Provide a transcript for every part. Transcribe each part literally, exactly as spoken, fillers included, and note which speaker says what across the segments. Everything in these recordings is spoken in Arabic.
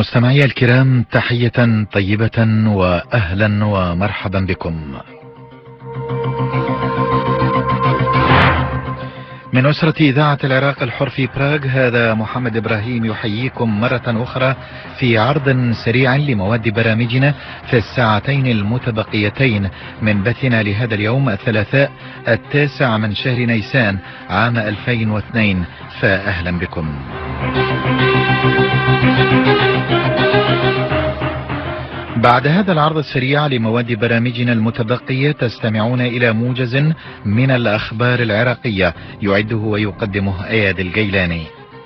Speaker 1: مستمعي الكرام، تحية طيبة وأهلا ومرحبا بكم. من أسرة إذاعة العراق الحر في براغ، هذا محمد إبراهيم يحييكم مرة أخرى في عرض سريع لمواد برامجنا في الساعتين المتبقيتين من بثنا لهذا اليوم الثلاثاء التاسع من شهر نيسان عام ألفين واثنين، فأهلا بكم. بعد هذا العرض السريع لمواد برامجنا المتبقية تستمعون إلى موجز من الأخبار العراقية يعده ويقدمه اياد الجيلاني،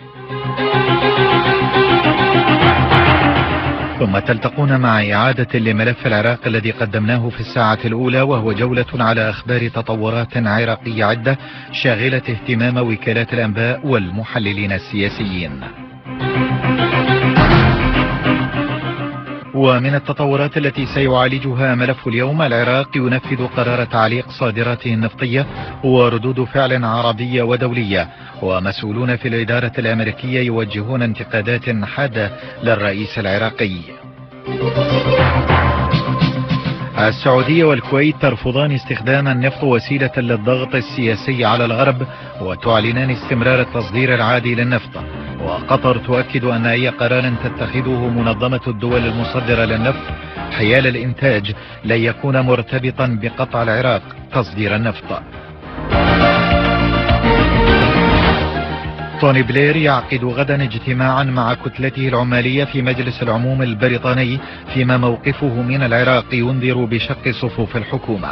Speaker 1: ثم تلتقون مع إعادة لملف العراق الذي قدمناه في الساعة الأولى، وهو جولة على أخبار تطورات عراقية عدة شاغلة اهتمام وكالات الأنباء والمحللين السياسيين. ومن التطورات التي سيعالجها ملف اليوم، العراق ينفذ قرار تعليق صادراته النفطية وردود فعل عربية ودولية، ومسؤولون في الإدارة الأمريكية يوجهون انتقادات حادة للرئيس العراقي. السعودية والكويت ترفضان استخدام النفط وسيلة للضغط السياسي على الغرب، وتعلنان استمرار التصدير العادي للنفط. وقطر تؤكد أن أي قرار تتخذه منظمة الدول المصدرة للنفط حيال الإنتاج لن يكون مرتبطا بقطع العراق تصدير النفط. توني بلير يعقد غدا اجتماعا مع كتلته العمالية في مجلس العموم البريطاني، فيما موقفه من العراق ينذر بشق صفوف الحكومة.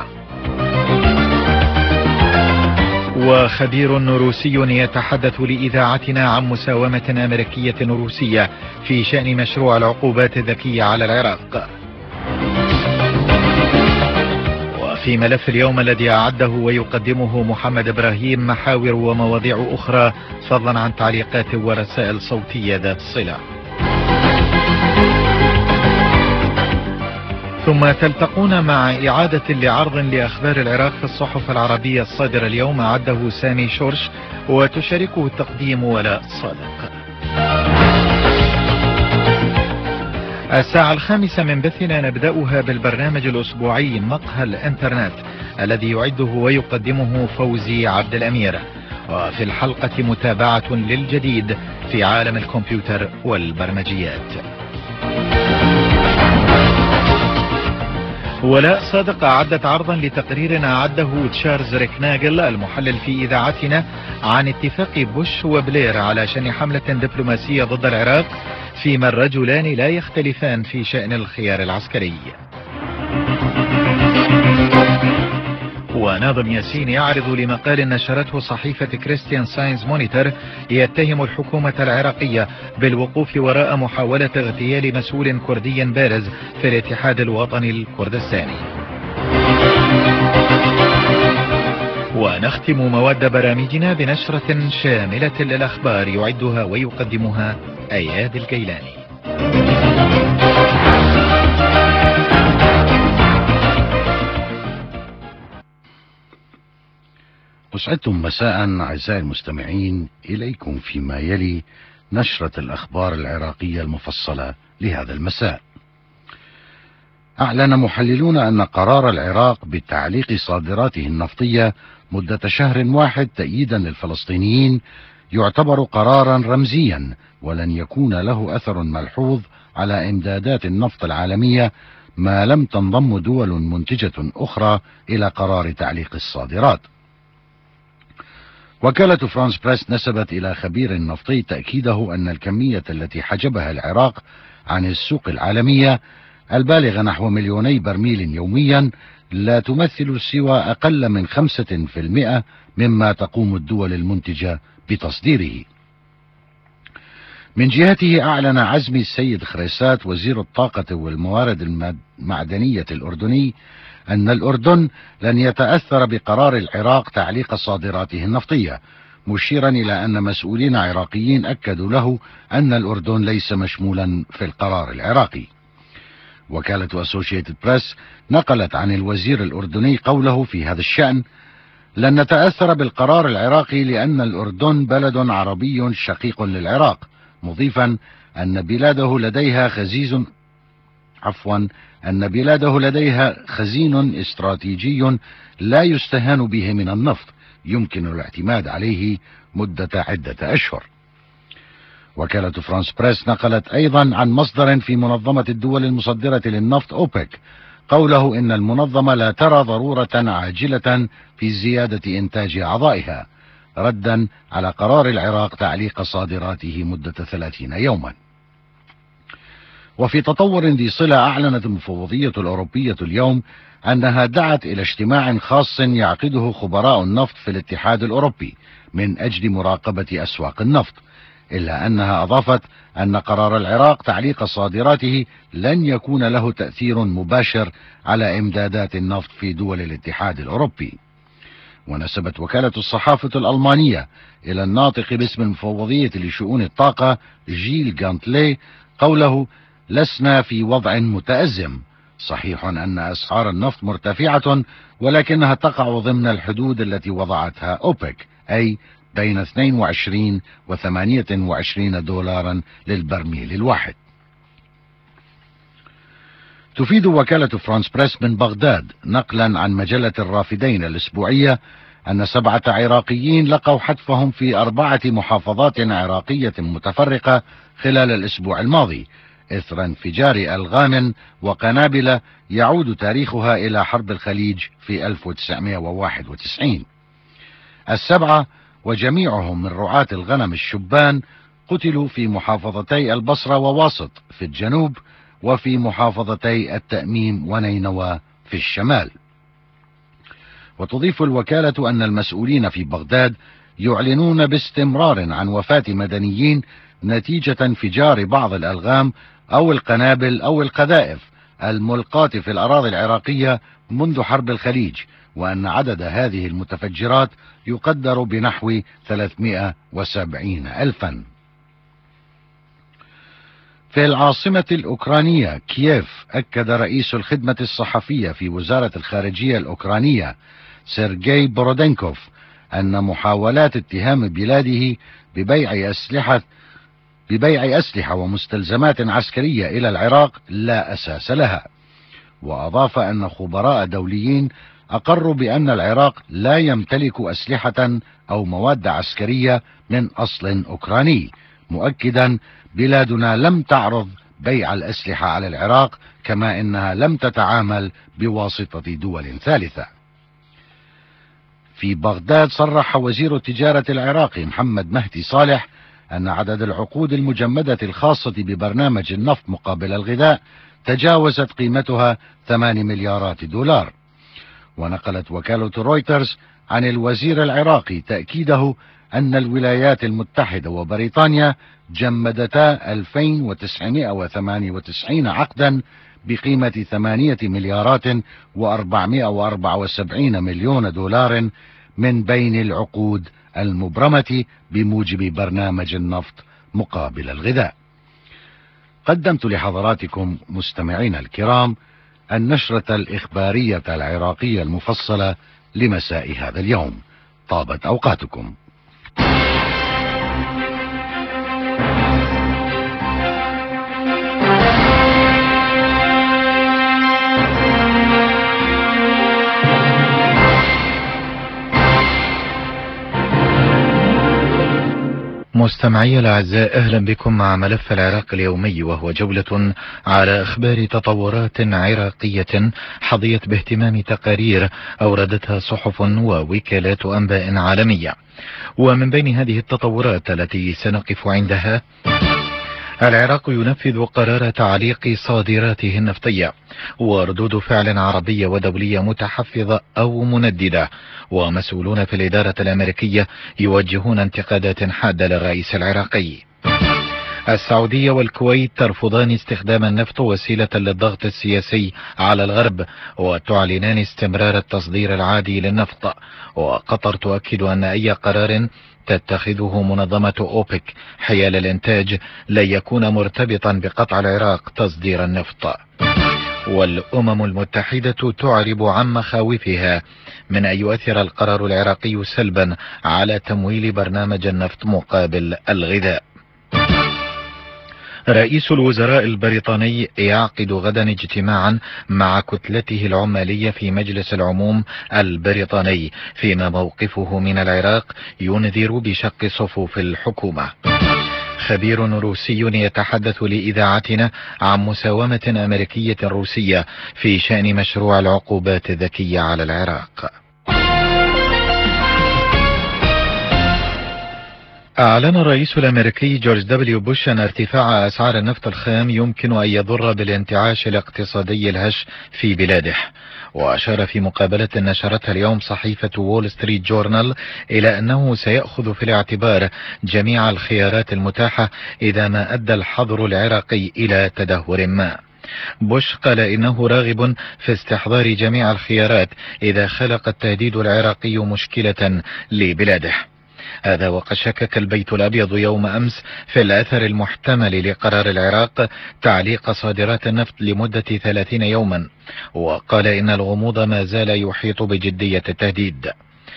Speaker 1: وخبير روسي يتحدث لإذاعتنا عن مساومة أمريكية روسية في شأن مشروع العقوبات الذكية على العراق. وفي ملف اليوم الذي أعده ويقدمه محمد إبراهيم محاور ومواضيع أخرى، فضلا عن تعليقات ورسائل صوتية ذات صلة. ثم تلتقون مع إعادة لعرض لأخبار العراق في الصحف العربية الصادرة اليوم، أعده سامي شورش وتشاركه التقديم ولاء صادق. الساعة الخامسة من بثنا نبدأها بالبرنامج الأسبوعي مقهى الإنترنت الذي يعده ويقدمه فوزي عبد الأمير، وفي الحلقة متابعة للجديد في عالم الكمبيوتر والبرمجيات. ولاء صادق أعدت عرضا لتقرير أعده تشارلز ريكناجل المحلل في إذاعتنا عن اتفاق بوش وبلير على شن حملة دبلوماسية ضد العراق، فيما الرجلان لا يختلفان في شأن الخيار العسكري. وناظم ياسين يعرض لمقال نشرته صحيفة كريستيان ساينز مونيتور يتهم الحكومة العراقية بالوقوف وراء محاولة اغتيال مسؤول كردي بارز في الاتحاد الوطني الكردستاني. ونختم مواد برامجنا بنشرة شاملة للأخبار يعدها ويقدمها اياد الجيلاني.
Speaker 2: أسعدتم مساء أعزائي المستمعين، إليكم فيما يلي نشرة الأخبار العراقية المفصلة لهذا المساء. أعلن محللون أن قرار العراق بتعليق صادراته النفطية مدة شهر واحد تأييدا للفلسطينيين يعتبر قرارا رمزيا، ولن يكون له أثر ملحوظ على إمدادات النفط العالمية ما لم تنضم دول منتجة أخرى إلى قرار تعليق الصادرات. وكالة فرانس بريس نسبت إلى خبير نفطي تأكيده أن الكمية التي حجبها العراق عن السوق العالمية البالغة نحو مليوني برميل يوميا لا تمثل سوى أقل من خمسة في المئة مما تقوم الدول المنتجة بتصديره. من جهته أعلن عزمي السيد خريسات وزير الطاقة والموارد المعدنية الأردني أن الأردن لن يتأثر بقرار العراق تعليق صادراته النفطية، مشيرا إلى أن مسؤولين عراقيين أكدوا له أن الأردن ليس مشمولا في القرار العراقي. وكالة أسوشيتد بريس نقلت عن الوزير الأردني قوله في هذا الشأن: لن نتأثر بالقرار العراقي لأن الأردن بلد عربي شقيق للعراق، مضيفا أن بلاده لديها خزين عفوا أن بلاده لديها خزين استراتيجي لا يستهان به من النفط يمكن الاعتماد عليه مدة عدة أشهر. وكالة فرانس بريس نقلت أيضا عن مصدر في منظمة الدول المصدرة للنفط أوبك قوله إن المنظمة لا ترى ضرورة عاجلة في زيادة إنتاج أعضائها ردا على قرار العراق تعليق صادراته مدة ثلاثين يوما. وفي تطور ذي صلة أعلنت المفوضية الأوروبية اليوم أنها دعت إلى اجتماع خاص يعقده خبراء النفط في الاتحاد الأوروبي من أجل مراقبة أسواق النفط، إلا أنها أضافت أن قرار العراق تعليق صادراته لن يكون له تأثير مباشر على إمدادات النفط في دول الاتحاد الأوروبي. ونسبت وكالة الصحافة الألمانية إلى الناطق باسم المفوضية لشؤون الطاقة جيل غانتلي قوله: لسنا في وضع متأزم، صحيح أن أسعار النفط مرتفعة ولكنها تقع ضمن الحدود التي وضعتها أوبك، أي بين اثنين وعشرين وثمانية وعشرين دولارا للبرميل الواحد. تفيد وكالة فرانس بريس من بغداد نقلا عن مجلة الرافدين الأسبوعية أن سبعة عراقيين لقوا حتفهم في أربعة محافظات عراقية متفرقة خلال الأسبوع الماضي إثر انفجار ألغام وقنابل يعود تاريخها إلى حرب الخليج في ألف وتسعمائة وواحد وتسعين. السبعة وجميعهم من رعاة الغنم الشبان قتلوا في محافظتي البصرة وواسط في الجنوب وفي محافظتي التأميم ونينوى في الشمال. وتضيف الوكالة أن المسؤولين في بغداد يعلنون باستمرار عن وفاة مدنيين نتيجة انفجار بعض الألغام أو القنابل أو القذائف الملقاة في الأراضي العراقية منذ حرب الخليج، وأن عدد هذه المتفجرات يقدر بنحو ثلاثمائة وسبعين ألفا. في العاصمة الأوكرانية كييف أكد رئيس الخدمة الصحفية في وزارة الخارجية الأوكرانية سيرجي بورودينكوف أن محاولات اتهام بلاده ببيع أسلحة ببيع أسلحة ومستلزمات عسكرية إلى العراق لا أساس لها. وأضاف أن خبراء دوليين أقروا بأن العراق لا يمتلك أسلحة أو مواد عسكرية من أصل أوكراني، مؤكدا: بلادنا لم تعرض بيع الأسلحة على العراق، كما إنها لم تتعامل بواسطة دول ثالثة. في بغداد صرح وزير التجارة العراقي محمد مهدي صالح أن عدد العقود المجمدة الخاصة ببرنامج النفط مقابل الغذاء تجاوزت قيمتها ثمانية مليارات دولار. ونقلت وكالة رويترز عن الوزير العراقي تأكيده أن الولايات المتحدة وبريطانيا جمدتا ألفين وتسعمائة وثمانية وتسعين عقدا بقيمة ثمانية مليارات وأربعمائة وأربعة وسبعين مليون دولار من بين العقود المبرمة بموجب برنامج النفط مقابل الغذاء. قدمت لحضراتكم مستمعين الكرام النشرة الإخبارية العراقية المفصلة لمساء هذا اليوم. طابت أوقاتكم.
Speaker 1: مستمعي الأعزاء، أهلا بكم مع ملف العراق اليومي، وهو جولة على أخبار تطورات عراقية حظيت باهتمام تقارير أوردتها صحف ووكالات أنباء عالمية. ومن بين هذه التطورات التي سنقف عندها: العراق ينفذ قرار تعليق صادراته النفطية، وردود فعل عربية ودولية متحفظة أو منددة، ومسؤولون في الإدارة الأمريكية يوجهون انتقادات حادة للرئيس العراقي. السعودية والكويت ترفضان استخدام النفط وسيلة للضغط السياسي على الغرب، وتعلنان استمرار التصدير العادي للنفط. وقطر تؤكد أن أي قرار تتخذه منظمة أوبك حيال الإنتاج لن يكون مرتبطا بقطع العراق تصدير النفط. والأمم المتحدة تعرب عن مخاوفها من أن يؤثر القرار العراقي سلبا على تمويل برنامج النفط مقابل الغذاء. رئيس الوزراء البريطاني يعقد غدا اجتماعا مع كتلته العمالية في مجلس العموم البريطاني، فيما موقفه من العراق ينذر بشق صفوف الحكومة. خبير روسي يتحدث لإذاعتنا عن مساومة أمريكية روسية في شأن مشروع العقوبات الذكية على العراق. أعلن الرئيس الأمريكي جورج دبليو بوش أن ارتفاع أسعار النفط الخام يمكن أن يضر بالانتعاش الاقتصادي الهش في بلاده، وأشار في مقابلة نشرتها اليوم صحيفة وول ستريت جورنال إلى أنه سيأخذ في الاعتبار جميع الخيارات المتاحة إذا ما أدى الحظر العراقي إلى تدهور ما. بوش قال إنه راغب في استحضار جميع الخيارات إذا خلق التهديد العراقي مشكلة لبلاده. هذا وقد شكك البيت الأبيض يوم أمس في الأثر المحتمل لقرار العراق تعليق صادرات النفط لمدة ثلاثين يوما، وقال إن الغموض ما زال يحيط بجدية التهديد.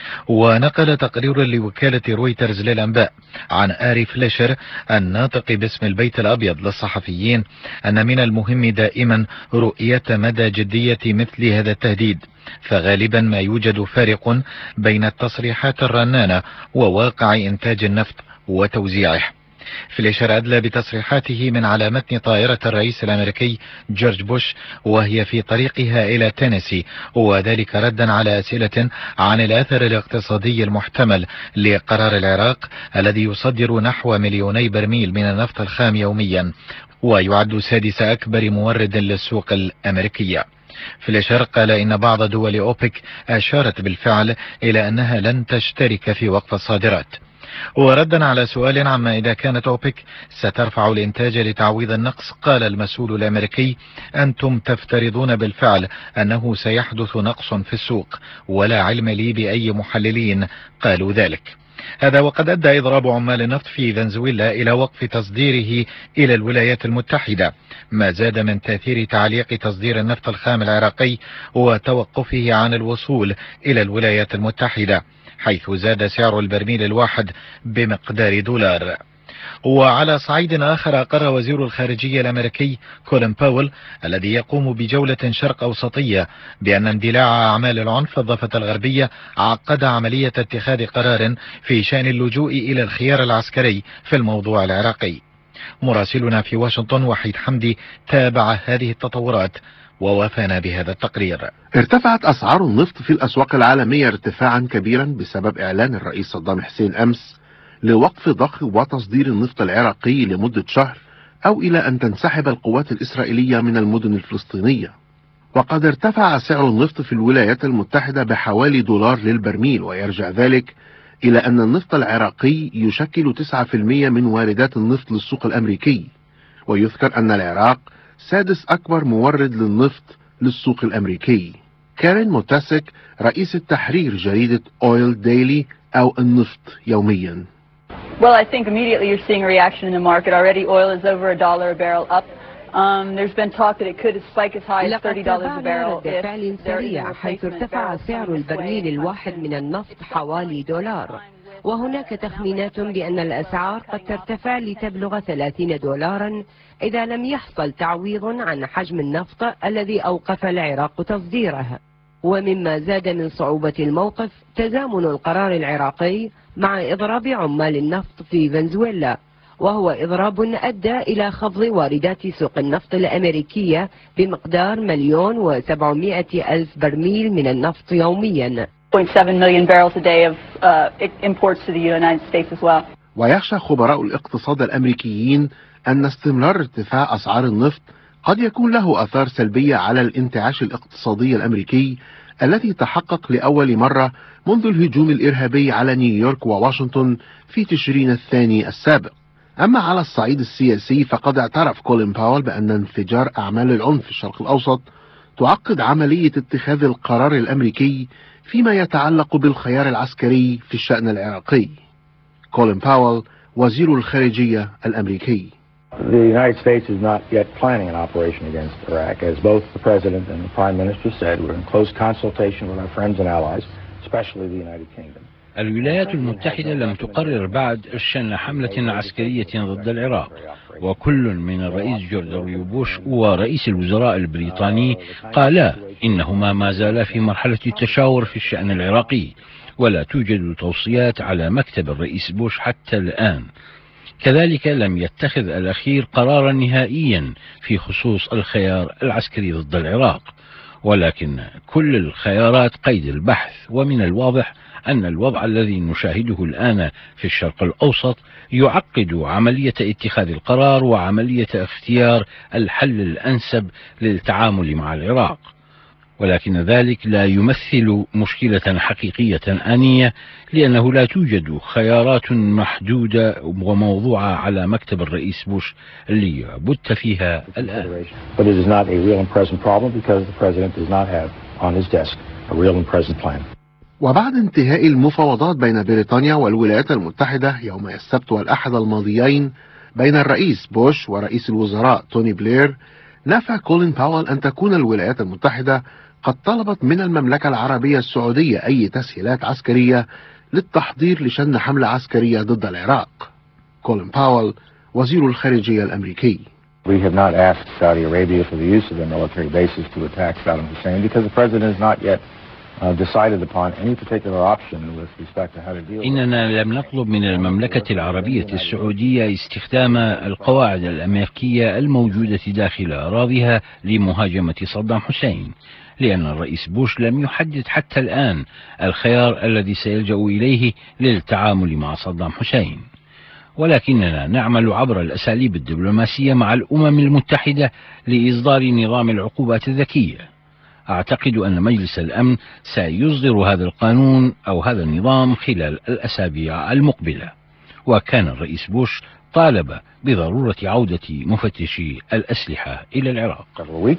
Speaker 1: ونقل تقرير لوكالة رويترز للأنباء عن آري فليشر الناطق باسم البيت الأبيض للصحفيين أن من المهم دائما رؤية مدى جدية مثل هذا التهديد، فغالبا ما يوجد فارق بين التصريحات الرنانة وواقع إنتاج النفط وتوزيعه. فليشر أدلى بتصريحاته من على متن طائرة الرئيس الأمريكي جورج بوش وهي في طريقها إلى تينيسي، وذلك ردا على أسئلة عن الأثر الاقتصادي المحتمل لقرار العراق الذي يصدر نحو مليوني برميل من النفط الخام يوميا، ويعد سادس أكبر مورد للسوق الأمريكية. فليشر قال إن بعض دول أوبك أشارت بالفعل إلى أنها لن تشترك في وقف الصادرات. وردا على سؤال عما إذا كانت أوبك سترفع الإنتاج لتعويض النقص، قال المسؤول الأمريكي: أنتم تفترضون بالفعل أنه سيحدث نقص في السوق، ولا علم لي بأي محللين قالوا ذلك. هذا وقد أدى إضراب عمال النفط في فنزويلا إلى وقف تصديره إلى الولايات المتحدة، ما زاد من تأثير تعليق تصدير النفط الخام العراقي وتوقفه عن الوصول إلى الولايات المتحدة، حيث زاد سعر البرميل الواحد بمقدار دولار. وعلى صعيد آخر، أقر وزير الخارجية الأمريكي كولين باول الذي يقوم بجولة شرق أوسطية بأن اندلاع أعمال العنف الضفة الغربية عقد عملية اتخاذ قرار في شأن اللجوء إلى الخيار العسكري في الموضوع العراقي. مراسلنا في واشنطن وحيد حمدي تابع هذه التطورات ووافانا بهذا التقرير.
Speaker 3: ارتفعت أسعار النفط في الأسواق العالمية ارتفاعا كبيرا بسبب إعلان الرئيس صدام حسين أمس لوقف ضخ وتصدير النفط العراقي لمدة شهر أو إلى أن تنسحب القوات الإسرائيلية من المدن الفلسطينية. وقد ارتفع سعر النفط في الولايات المتحدة بحوالي دولار للبرميل، ويرجع ذلك إلى أن النفط العراقي يشكل تسعة بالمئة من واردات النفط للسوق الأمريكي، ويذكر أن العراق سادس أكبر مورد للنفط للسوق الأمريكي. كارين موتاسك رئيس التحرير جريدة أويل ديلي أو النفط يوميا.
Speaker 4: Well, I think immediately you're seeing a reaction in the market. Already oil is over a dollar a barrel up. Um, there's been talk that it could spike as high as thirty dollars a barrel.
Speaker 5: لقد فعل سريع حيث ارتفع سعر البرميل الواحد من النفط حوالي دولار، وهناك تخمينات بأن الأسعار قد ترتفع لتبلغ ثلاثين دولارا إذا لم يحصل تعويض عن حجم النفط الذي أوقف العراق تصديره. ومما زاد من صعوبة الموقف تزامن القرار العراقي مع إضراب عمال النفط في فنزويلا، وهو إضراب أدى إلى خفض واردات سوق النفط الأمريكية بمقدار مليون وسبعمائة ألف برميل من النفط يوميا.
Speaker 3: ويخشى خبراء الاقتصاد الأمريكيين أن استمرار ارتفاع أسعار النفط قد يكون له آثار سلبية على الانتعاش الاقتصادي الأمريكي الذي تحقق لأول مرة منذ الهجوم الإرهابي على نيويورك وواشنطن في تشرين الثاني السابق. أما على الصعيد السياسي فقد اعترف كولين باول بأن انفجار أعمال العنف في الشرق الأوسط تعقد عملية اتخاذ القرار الأمريكي فيما يتعلق بالخيار العسكري في الشأن العراقي. كولين باول وزير الخارجية الأمريكي.
Speaker 6: The United States is not yet planning an operation against Iraq. As both the President and the Prime Minister said, we're in close consultation with our friends and allies, especially the United Kingdom.
Speaker 7: الولايات المتحدة لم تقرر بعد شن حملة عسكرية ضد العراق، وكل من الرئيس جورج دبليو بوش ورئيس الوزراء البريطاني قالا إنهما ما زالا في مرحلة التشاور في الشأن العراقي، ولا توجد توصيات على مكتب الرئيس بوش حتى الآن. كذلك لم يتخذ الأخير قرارا نهائيا في خصوص الخيار العسكري ضد العراق، ولكن كل الخيارات قيد البحث. ومن الواضح أن الوضع الذي نشاهده الآن في الشرق الأوسط يعقد عملية اتخاذ القرار وعملية اختيار الحل الأنسب للتعامل مع العراق، ولكن ذلك لا يمثل مشكلة حقيقية آنية، لأنه لا توجد خيارات محدودة وموضوعة على مكتب الرئيس بوش ليبت فيها الآن.
Speaker 3: وبعد انتهاء المفاوضات بين بريطانيا والولايات المتحدة يوم السبت والأحد الماضيين بين الرئيس بوش ورئيس الوزراء توني بلير، نفى كولين باول أن تكون الولايات المتحدة قد طلبت من المملكة العربية السعودية أي تسهيلات عسكرية للتحضير لشن حملة عسكرية ضد العراق. كولين باول وزير الخارجية الأمريكي:
Speaker 6: We have not asked Saudi Arabia for the use of their military bases to attack Saddam Hussein because the president has not yet uh, decided upon any particular option with respect to how to deal with it.
Speaker 7: إننا لم نطلب من المملكة العربية السعودية استخدام القواعد الأمريكية الموجودة داخل أراضيها لمهاجمة صدام حسين، لأن الرئيس بوش لم يحدد حتى الآن الخيار الذي سيلجأ إليه للتعامل مع صدام حسين، ولكننا نعمل عبر الأساليب الدبلوماسية مع الأمم المتحدة لإصدار نظام العقوبات الذكية. أعتقد أن مجلس الأمن سيصدر هذا القانون أو هذا النظام خلال الأسابيع المقبلة، وكان الرئيس بوش طالب بضرورة عودة مفتشي الأسلحة إلى العراق.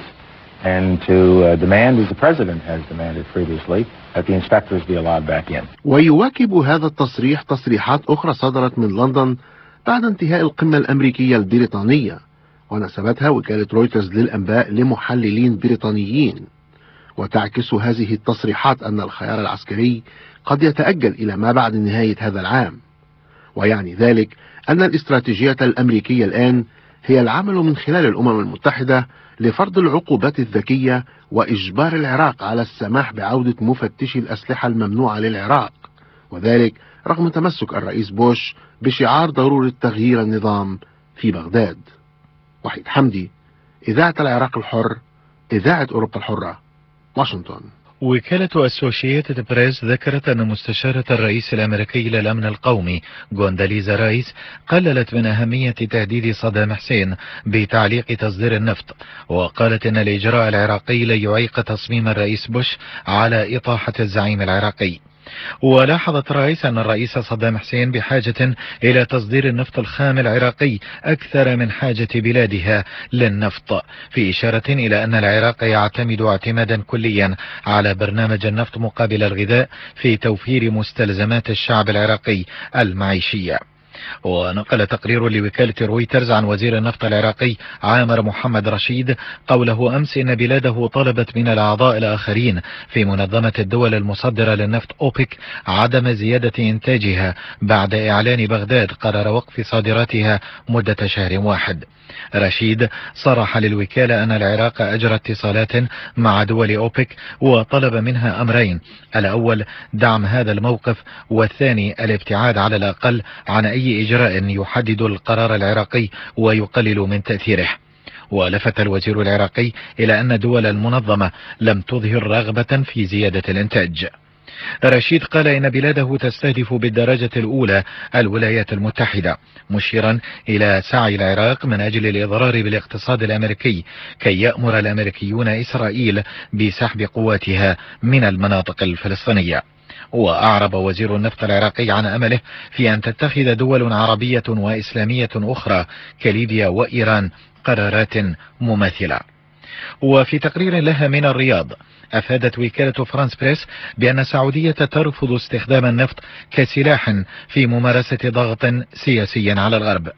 Speaker 6: And to uh, demand, as the president has demanded previously, that the inspectors be allowed back in.
Speaker 3: ويواكب هذا التصريح تصريحات أخرى صدرت من لندن بعد انتهاء القمة الأمريكية البريطانية، ونسبتها وكالة رويترز للأنباء لمحللين بريطانيين. وتعكس هذه التصريحات أن الخيار العسكري قد يتأجل إلى ما بعد نهاية هذا العام، ويعني ذلك أن الاستراتيجية الأمريكية الآن هي العمل من خلال الأمم المتحدة لفرض العقوبات الذكية وإجبار العراق على السماح بعودة مفتشي الأسلحة الممنوعة للعراق، وذلك رغم تمسك الرئيس بوش بشعار ضرورة تغيير النظام في بغداد. وحيد حمدي، إذاعة العراق الحر، إذاعة أوروبا الحرة، واشنطن.
Speaker 1: وكالة أسوشيتد بريس ذكرت أن مستشارة الرئيس الأمريكي للأمن القومي غونداليزا رايس قللت من أهمية تهديد صدام حسين بتعليق تصدير النفط، وقالت أن الإجراء العراقي لا يعيق تصميم الرئيس بوش على إطاحة الزعيم العراقي. ولاحظت رايس أن الرئيس صدام حسين بحاجة إلى تصدير النفط الخام العراقي أكثر من حاجة بلادها للنفط، في إشارة إلى أن العراق يعتمد اعتمادا كليا على برنامج النفط مقابل الغذاء في توفير مستلزمات الشعب العراقي المعيشية. ونقل تقرير لوكالة رويترز عن وزير النفط العراقي عامر محمد رشيد قوله أمس إن بلاده طلبت من الأعضاء الآخرين في منظمة الدول المصدرة للنفط أوبك عدم زيادة إنتاجها بعد إعلان بغداد قرار وقف صادراتها مدة شهر واحد. رشيد صرح للوكالة أن العراق أجرى اتصالات مع دول أوبك وطلب منها أمرين: الأول دعم هذا الموقف، والثاني الابتعاد على الأقل عن أي إجراء يحدد القرار العراقي ويقلل من تأثيره. ولفت الوزير العراقي إلى أن دول المنظمة لم تظهر رغبة في زيادة الإنتاج. رشيد قال إن بلاده تستهدف بالدرجة الأولى الولايات المتحدة، مشيرا إلى سعي العراق من أجل الإضرار بالاقتصاد الأمريكي كي يأمر الأمريكيون إسرائيل بسحب قواتها من المناطق الفلسطينية. وأعرب وزير النفط العراقي عن أمله في أن تتخذ دول عربية وإسلامية أخرى كليبيا وإيران قرارات مماثلة. وفي تقرير لها من الرياض، أفادت وكالة فرانس بريس بأن السعودية ترفض استخدام النفط كسلاح في ممارسة ضغط سياسي على الغرب.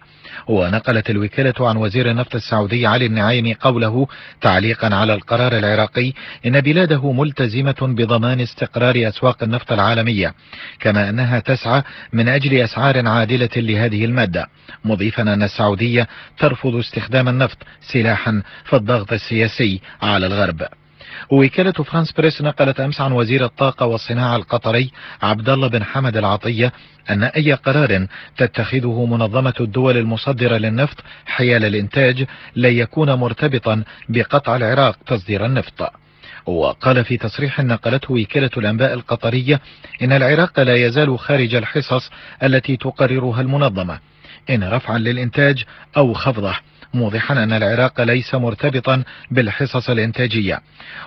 Speaker 1: ونقلت الوكالة عن وزير النفط السعودي علي النعيمي قوله تعليقا على القرار العراقي إن بلاده ملتزمة بضمان استقرار أسواق النفط العالمية، كما أنها تسعى من أجل أسعار عادلة لهذه المادة، مضيفا أن السعودية ترفض استخدام النفط سلاحا في الضغط السياسي على الغرب. وكالة فرانس بريس نقلت أمس عن وزير الطاقة والصناعة القطري عبد الله بن حمد العطية أن أي قرار تتخذه منظمة الدول المصدرة للنفط حيال الإنتاج لن يكون مرتبطا بقطع العراق تصدير النفط. وقال في تصريح نقلته وكالة الأنباء القطرية إن العراق لا يزال خارج الحصص التي تقررها المنظمة إن رفعا للإنتاج أو خفضه، موضحا أن العراق ليس مرتبطا بالحصص الإنتاجية.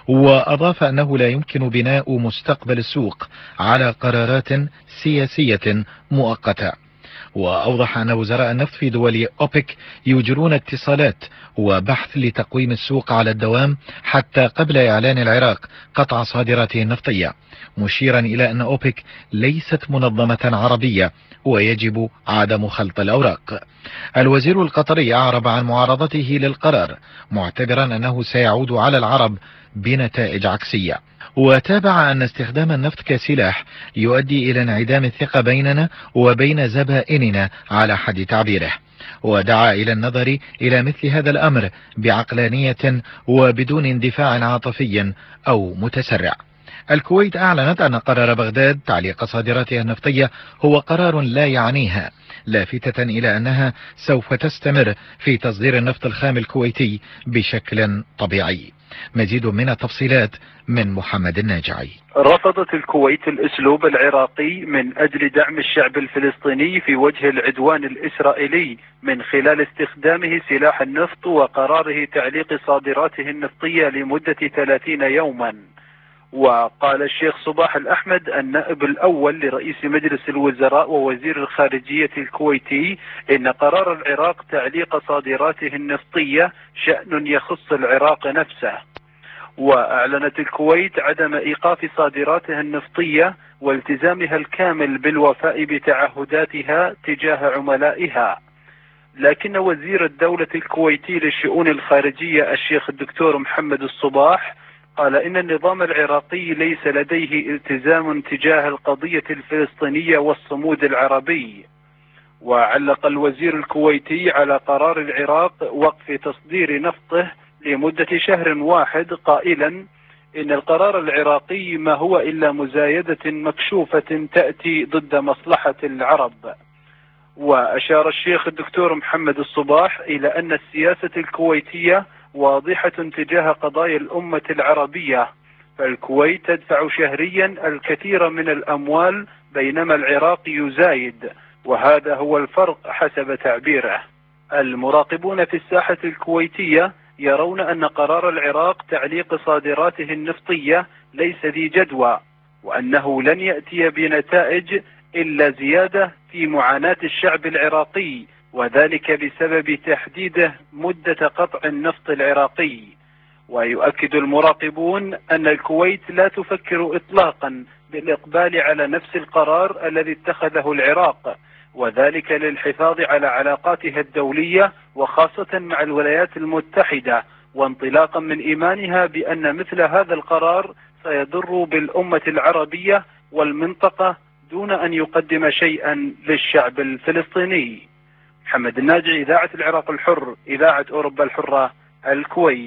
Speaker 1: وأضاف أنه لا يمكن بناء مستقبل السوق على قرارات سياسية مؤقتة. وأوضح أن وزراء النفط في دول أوبك يجرون اتصالات وبحث لتقويم السوق على الدوام حتى قبل إعلان العراق قطع صادراته النفطية، مشيرا إلى أن أوبك ليست منظمة عربية ويجب عدم خلط الأوراق. الوزير القطري أعرب عن معارضته للقرار، معتبرا أنه سيعود على العرب بنتائج عكسية. وتابع أن استخدام النفط كسلاح يؤدي إلى انعدام الثقة بيننا وبين زبائننا على حد تعبيره، ودعا إلى النظر إلى مثل هذا الأمر بعقلانية وبدون اندفاع عاطفي أو متسرع. الكويت أعلنت أن قرار بغداد تعليق صادراتها النفطية هو قرار لا يعنيها، لافتة إلى أنها سوف تستمر في تصدير النفط الخام الكويتي بشكل طبيعي. مزيد من التفصيلات من محمد الناجعي.
Speaker 8: رفضت الكويت الأسلوب العراقي من أجل دعم الشعب الفلسطيني في وجه العدوان الإسرائيلي من خلال استخدامه سلاح النفط وقراره تعليق صادراته النفطية لمدة ثلاثين يوما. وقال الشيخ صباح الأحمد النائب الأول لرئيس مجلس الوزراء ووزير الخارجية الكويتي إن قرار العراق تعليق صادراته النفطية شأن يخص العراق نفسه. وأعلنت الكويت عدم إيقاف صادراتها النفطية والتزامها الكامل بالوفاء بتعهداتها تجاه عملائها. لكن وزير الدولة الكويتي للشؤون الخارجية الشيخ الدكتور محمد الصباح قال إن النظام العراقي ليس لديه التزام تجاه القضية الفلسطينية والصمود العربي. وعلق الوزير الكويتي على قرار العراق وقف تصدير نفطه لمدة شهر واحد قائلا إن القرار العراقي ما هو إلا مزايدة مكشوفة تأتي ضد مصلحة العرب. وأشار الشيخ الدكتور محمد الصباح إلى أن السياسة الكويتية واضحة تجاه قضايا الأمة العربية، فالكويت تدفع شهريا الكثير من الأموال بينما العراق يزايد، وهذا هو الفرق حسب تعبيره. المراقبون في الساحة الكويتية يرون أن قرار العراق تعليق صادراته النفطية ليس ذي جدوى، وأنه لن يأتي بنتائج إلا زيادة في معاناة الشعب العراقي، وذلك بسبب تحديده مدة قطع النفط العراقي. ويؤكد المراقبون أن الكويت لا تفكر إطلاقا بالإقبال على نفس القرار الذي اتخذه العراق، وذلك للحفاظ على علاقاتها الدولية وخاصة مع الولايات المتحدة، وانطلاقا من إيمانها بأن مثل هذا القرار سيضر بالأمة العربية والمنطقة دون أن يقدم شيئا للشعب الفلسطيني. محمد الناجعي، إذاعة العراق الحر، إذاعة أوروبا الحرة، الكويت.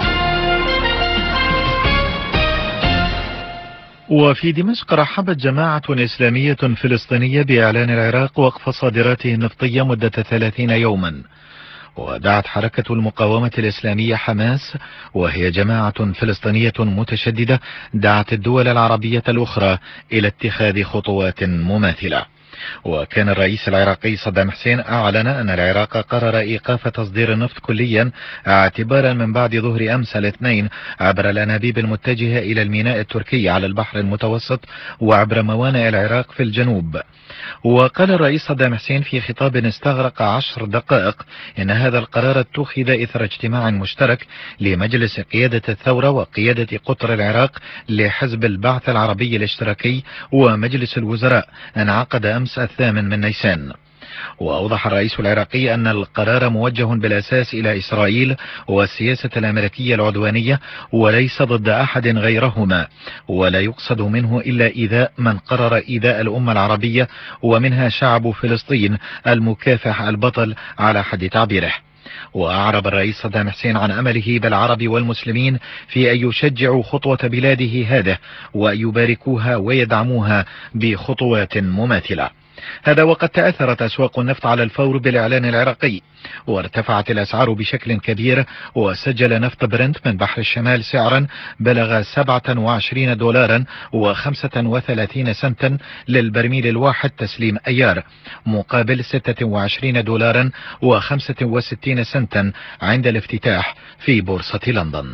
Speaker 1: وفي دمشق رحبت جماعة إسلامية فلسطينية بإعلان العراق وقف صادراته النفطية مدة ثلاثين يوما. ودعت حركة المقاومة الإسلامية حماس، وهي جماعة فلسطينية متشددة، دعت الدول العربية الأخرى إلى اتخاذ خطوات مماثلة. وكان الرئيس العراقي صدام حسين أعلن أن العراق قرر إيقاف تصدير النفط كليا اعتبارا من بعد ظهر أمس الاثنين عبر الأنابيب المتجهة إلى الميناء التركي على البحر المتوسط وعبر موانئ العراق في الجنوب. وقال الرئيس صدام حسين في خطاب استغرق عشر دقائق إن هذا القرار اتخذ إثر اجتماع مشترك لمجلس قيادة الثورة وقيادة قطر العراق لحزب البعث العربي الاشتراكي ومجلس الوزراء انعقد أمس الثامن من نيسان. وأوضح الرئيس العراقي أن القرار موجه بالأساس إلى إسرائيل والسياسة الأمريكية العدوانية وليس ضد أحد غيرهما، ولا يقصد منه إلا إيذاء من قرر إيذاء الأمة العربية ومنها شعب فلسطين المكافح البطل على حد تعبيره. وأعرب الرئيس صدام حسين عن أمله بالعرب والمسلمين في أن يشجعوا خطوة بلاده هذه وأن يباركوها ويدعموها بخطوات مماثلة. هذا وقد تأثرت أسواق النفط على الفور بالإعلان العراقي، وارتفعت الأسعار بشكل كبير، وسجل نفط برنت من بحر الشمال سعرا بلغ سبعة وعشرين دولارا وخمسة وثلاثين سنتا للبرميل الواحد تسليم أيار، مقابل ستة وعشرين دولارا وخمسة وستين سنتا عند الافتتاح في بورصة لندن.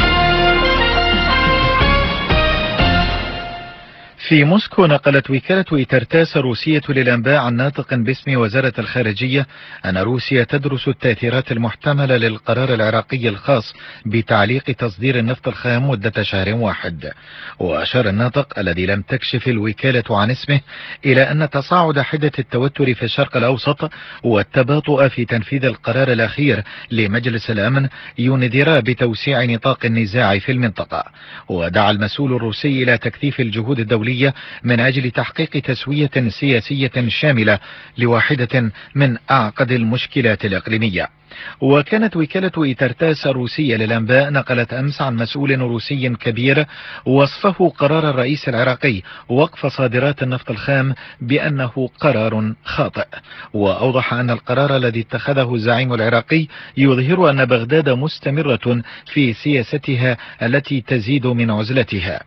Speaker 1: في موسكو نقلت وكالة إيترتاس الروسية للأنباء عن ناطق باسم وزارة الخارجية أن روسيا تدرس التأثيرات المحتملة للقرار العراقي الخاص بتعليق تصدير النفط الخام مدة شهر واحد. وأشار الناطق الذي لم تكشف الوكالة عن اسمه إلى أن تصاعد حدة التوتر في الشرق الأوسط والتباطؤ في تنفيذ القرار الأخير لمجلس الأمن ينذر بتوسيع نطاق النزاع في المنطقة. ودعا المسؤول الروسي إلى تكثيف الجهود الدولية من أجل تحقيق تسوية سياسية شاملة لواحدة من أعقد المشكلات الإقليمية. وكانت وكالة إيترتاس الروسية للأنباء نقلت أمس عن مسؤول روسي كبير وصفه قرار الرئيس العراقي وقف صادرات النفط الخام بأنه قرار خاطئ. وأوضح أن القرار الذي اتخذه الزعيم العراقي يظهر أن بغداد مستمرة في سياستها التي تزيد من عزلتها.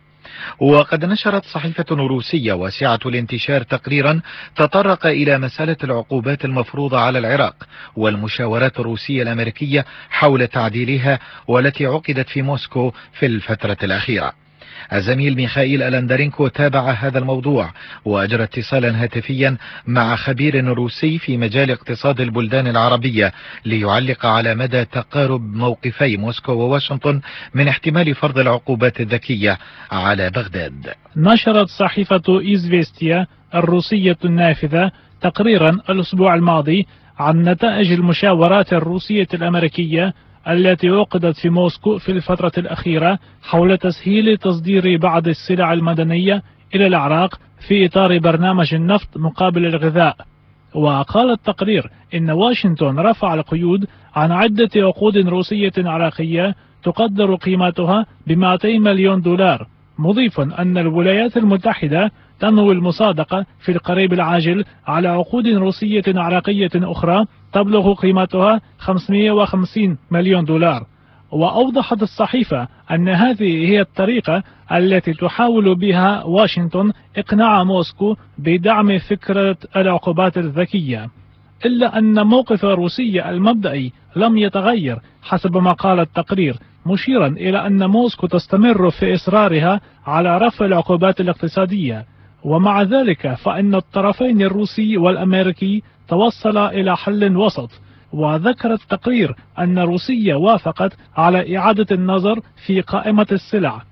Speaker 1: وقد نشرت صحيفة روسية واسعة الانتشار تقريرا تطرق إلى مسألة العقوبات المفروضة على العراق والمشاورات الروسية الأمريكية حول تعديلها والتي عقدت في موسكو في الفترة الأخيرة. الزميل ميخائيل ألندرينكو تابع هذا الموضوع وأجرى اتصالا هاتفيا مع خبير روسي في مجال اقتصاد البلدان العربية ليعلق على مدى تقارب موقفي موسكو وواشنطن من احتمال فرض العقوبات الذكية على بغداد.
Speaker 9: نشرت صحيفة إيزفيستيا الروسية النافذة تقريرا الأسبوع الماضي عن نتائج المشاورات الروسية الأمريكية التي عقدت في موسكو في الفترة الأخيرة حول تسهيل تصدير بعض السلع المدنية إلى العراق في إطار برنامج النفط مقابل الغذاء. وقال التقرير إن واشنطن رفع القيود عن عدة عقود روسية عراقية تقدر قيمتها ب مئتي مليون دولار، مضيفا أن الولايات المتحدة تنوي المصادقة في القريب العاجل على عقود روسية عراقية أخرى تبلغ قيمتها خمسمئة وخمسين مليون دولار. وأوضحت الصحيفة أن هذه هي الطريقة التي تحاول بها واشنطن إقناع موسكو بدعم فكرة العقوبات الذكية، إلا أن موقف روسيا المبدئي لم يتغير حسب ما قال التقرير، مشيرا إلى أن موسكو تستمر في إصرارها على رفع العقوبات الاقتصادية. ومع ذلك فإن الطرفين الروسي والأمريكي توصلا إلى حل وسط. وذكر التقرير أن روسيا وافقت على إعادة النظر في قائمة السلع،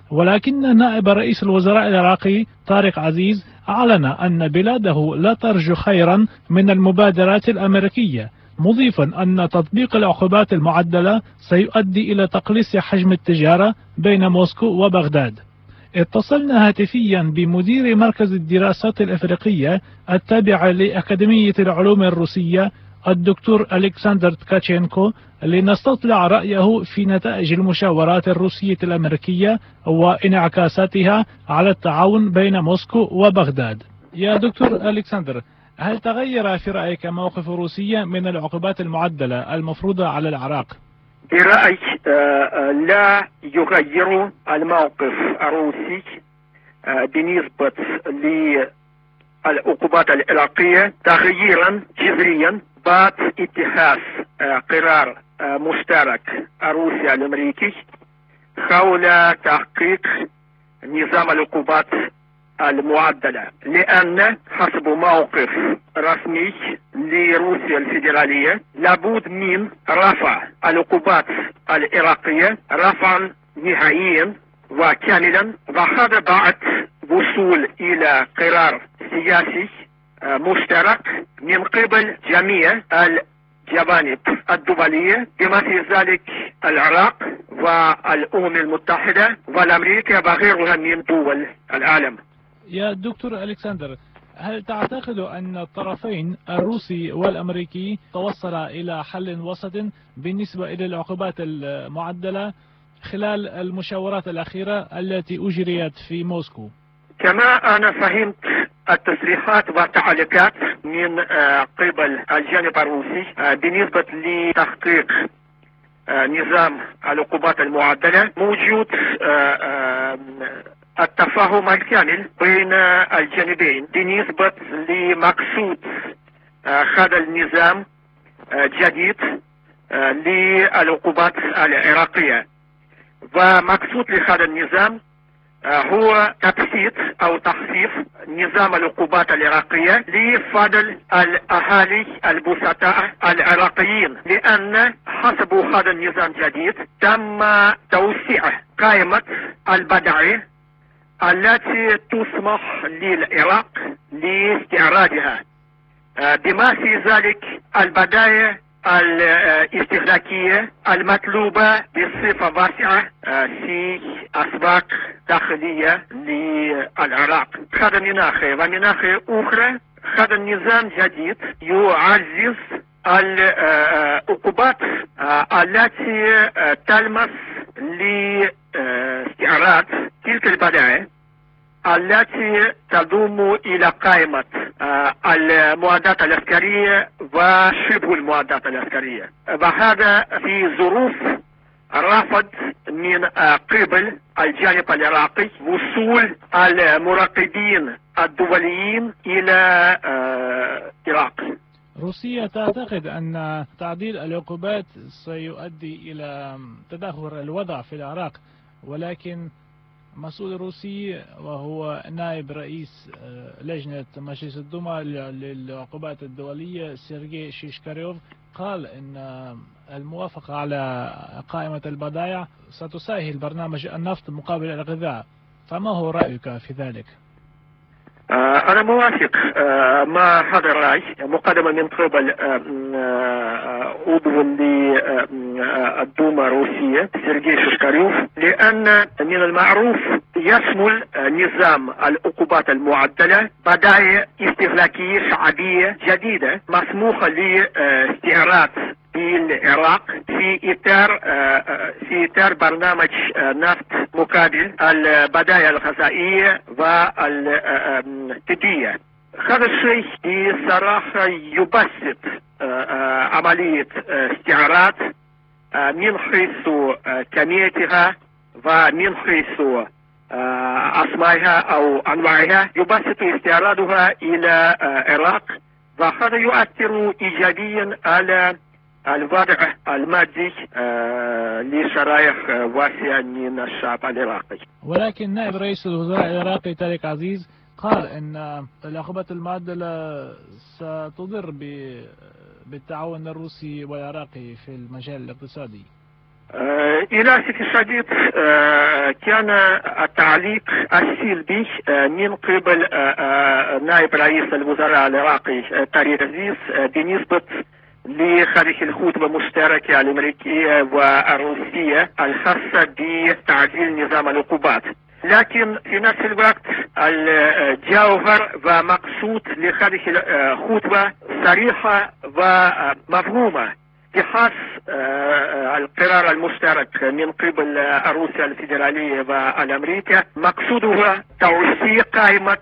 Speaker 9: ولكن نائب رئيس الوزراء العراقي طارق عزيز أعلن أن بلاده لا ترجو خيرا من المبادرات الأمريكية، مضيفا أن تطبيق العقوبات المعدلة سيؤدي إلى تقليص حجم التجارة بين موسكو وبغداد. اتصلنا هاتفيا بمدير مركز الدراسات الإفريقية التابع لأكاديمية العلوم الروسية الدكتور ألكسندر تكاتشينكو لنستطلع رأيه في نتائج المشاورات الروسية الأمريكية وانعكاساتها على التعاون بين موسكو وبغداد. يا دكتور ألكسندر، هل تغير في رأيك موقف روسيا من العقوبات المعدلة المفروضة على العراق؟
Speaker 10: برأيي لا يغير الموقف الروسي بالنسبة العقوبات العراقية تغييرا جذريا بعد اتخاذ قرار مشترك روسيا الأمريكي حول تحقيق نظام العقوبات المعدلة، لأن حسب موقف رسمي لروسيا الفيدرالية لابد من رفع العقوبات العراقية رفعا نهائيا وكاملا، وهذا بعد وصول إلى قرار سياسي مشترك من قبل جميع الجوانب الدولية بما في ذلك العراق والأمم المتحدة والأمريكا وغيرها من دول العالم.
Speaker 9: يا دكتور ألكسندر، هل تعتقد أن الطرفين الروسي والأمريكي توصلا إلى حل وسط بالنسبة إلى العقوبات المعدلة خلال المشاورات الأخيرة التي أجريت في موسكو؟
Speaker 10: كما أنا فهمت التصريحات والتعليقات من قبل الجانب الروسي بالنسبة لتحقيق نظام العقوبات المعدلة، موجود التفاهم الكامل بين الجانبين بالنسبة لمقصود هذا النظام الجديد للعقوبات العراقية. ومقصود لهذا النظام هو تبسيط أو تخفيف نظام العقوبات العراقية لفضل الأهالي البسطاء العراقيين، لأن حسب هذا النظام الجديد تم توسيع قائمة البضائع التي تسمح للعراق لاستيرادها، بما في ذلك البضائع الاستهلاكية المطلوبة بصفة واسعة في أسواق داخلية للعراق. هذا من ناحية، ومن ناحية أخرى هذا النظام الجديد يعزز العقوبات التي تلمس لاستيراد تلك البضائع التي تضم إلى قائمة المعدات العسكرية وشبه المعدات العسكرية، وهذا في ظروف رفض من قبل الجانب العراقي وصول المراقبين الدوليين إلى العراق.
Speaker 9: روسيا تعتقد أن تعديل العقوبات سيؤدي إلى تدهور الوضع في العراق، ولكن مسؤول روسي وهو نائب رئيس لجنة مجلس الدوما للعقوبات الدولية سيرجي شيشكاريوف قال إن الموافقة على قائمة البضائع ستسهل برنامج النفط مقابل الغذاء، فما هو رأيك في ذلك؟
Speaker 10: أنا موافق مع هذا الرأي مقدما من قبل عضو للدوما الروسية سيرجي شيشكاريوف، لأن من المعروف يشمل نظام العقوبات المعدلة بضائع استهلاكية شعبية جديدة مسموحة لاستيراد بالعراق في إطار في إطار برنامج نفط مقابل البضائع الغذائية والطبية. هذا الشيء بصراحة يبسط عملية استيراد من حيث كميتها ومن حيث أسمائها أو أنواعها، يبسط استيرادها إلى العراق، وهذا يؤثر إيجابيا على الوضع المادي لشرائح واسعة من الشعب العراقي.
Speaker 9: ولكن نائب رئيس الوزراء العراقي طارق عزيز قال ان العقوبات المعدلة ستضر بالتعاون الروسي والعراقي في المجال الاقتصادي.
Speaker 10: إلى أسف الشديد كان التعليق السلبي من قبل نائب رئيس الوزراء العراقي طارق عزيز بالنسبة لهذه الخطوة المشتركة الأمريكية والروسية الخاصة بتعديل نظام العقوبات، لكن في نفس الوقت الجوهر ومقصود لهذه الخطوة صريحة ومفهومة بحث القرار المشترك من قبل روسيا الفيدرالية والأمريكا، مقصودها توسيع قائمة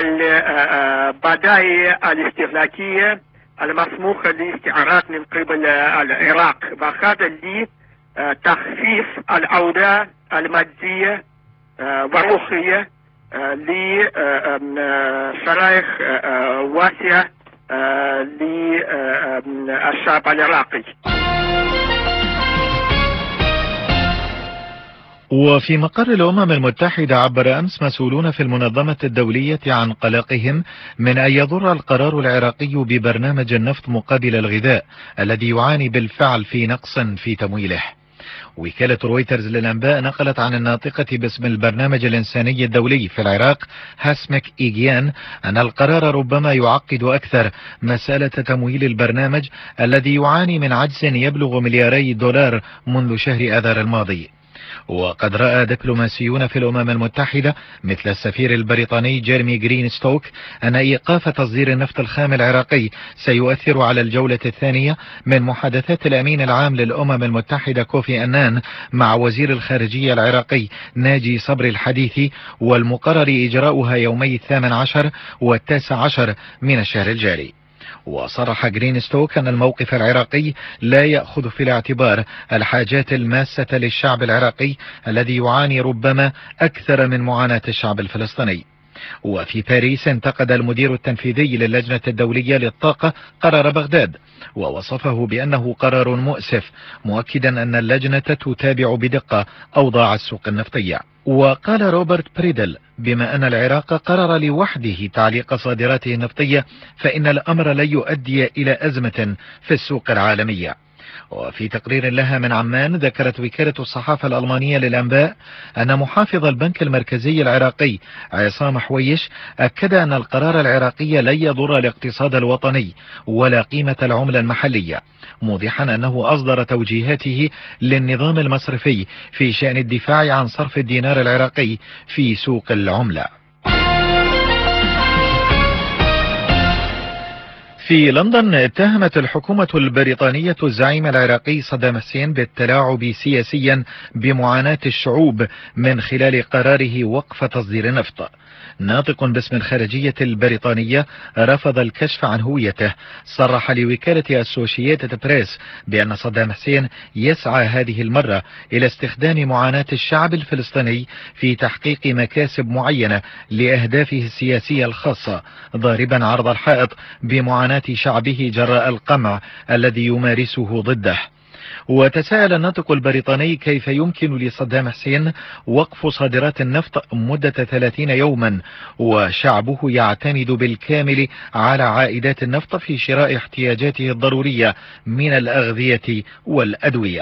Speaker 10: البضائع الاستهلاكية المسموحة لاستعارات من قبل العراق، وهذا لتخفيف الأوضاع المادية والروحية لشرائح واسعة للشعب العراقي.
Speaker 1: وفي مقر الأمم المتحدة عبر أمس مسؤولون في المنظمة الدولية عن قلقهم من أن يضر القرار العراقي ببرنامج النفط مقابل الغذاء الذي يعاني بالفعل في نقص في تمويله. وكالة رويترز للأنباء نقلت عن الناطقة باسم البرنامج الإنساني الدولي في العراق هاسمك إيجيان أن القرار ربما يعقد أكثر مسألة تمويل البرنامج الذي يعاني من عجز يبلغ ملياري دولار منذ شهر آذار الماضي. وقد رأى دبلوماسيون في الأمم المتحدة مثل السفير البريطاني جيرمي جرين ستوك أن إيقاف تصدير النفط الخام العراقي سيؤثر على الجولة الثانية من محادثات الأمين العام للأمم المتحدة كوفي أنان مع وزير الخارجية العراقي ناجي صبر الحديثي، والمقرر إجراؤها يومي الثامن عشر والتاسع عشر من الشهر الجاري. وصرح جرين ستوك أن الموقف العراقي لا يأخذ في الاعتبار الحاجات الماسة للشعب العراقي الذي يعاني ربما أكثر من معاناة الشعب الفلسطيني. وفي باريس انتقد المدير التنفيذي للجنة الدولية للطاقة قرار بغداد ووصفه بأنه قرار مؤسف، مؤكدا أن اللجنة تتابع بدقة أوضاع السوق النفطية. وقال روبرت بريدل بما أن العراق قرر لوحده تعليق صادراته النفطية فإن الأمر لن يؤدي إلى أزمة في السوق العالمية. وفي تقرير لها من عمان ذكرت وكالة الصحافة الألمانية للأنباء أن محافظ البنك المركزي العراقي عصام حويش أكد أن القرار العراقي لن يضر الاقتصاد الوطني ولا قيمة العملة المحلية، موضحا أنه أصدر توجيهاته للنظام المصرفي في شأن الدفاع عن صرف الدينار العراقي في سوق العملة. في لندن اتهمت الحكومة البريطانية الزعيم العراقي صدام حسين بالتلاعب سياسيا بمعاناة الشعوب من خلال قراره وقف تصدير النفط. ناطق باسم الخارجية البريطانية رفض الكشف عن هويته صرح لوكالة أسوشييتد بريس بأن صدام حسين يسعى هذه المرة إلى استخدام معاناة الشعب الفلسطيني في تحقيق مكاسب معينة لأهدافه السياسية الخاصة، ضاربا عرض الحائط بمعاناة شعبه جراء القمع الذي يمارسه ضده. وتساءل الناطق البريطاني كيف يمكن لصدام حسين وقف صادرات النفط مدة ثلاثين يوما وشعبه يعتمد بالكامل على عائدات النفط في شراء احتياجاته الضرورية من الأغذية والأدوية.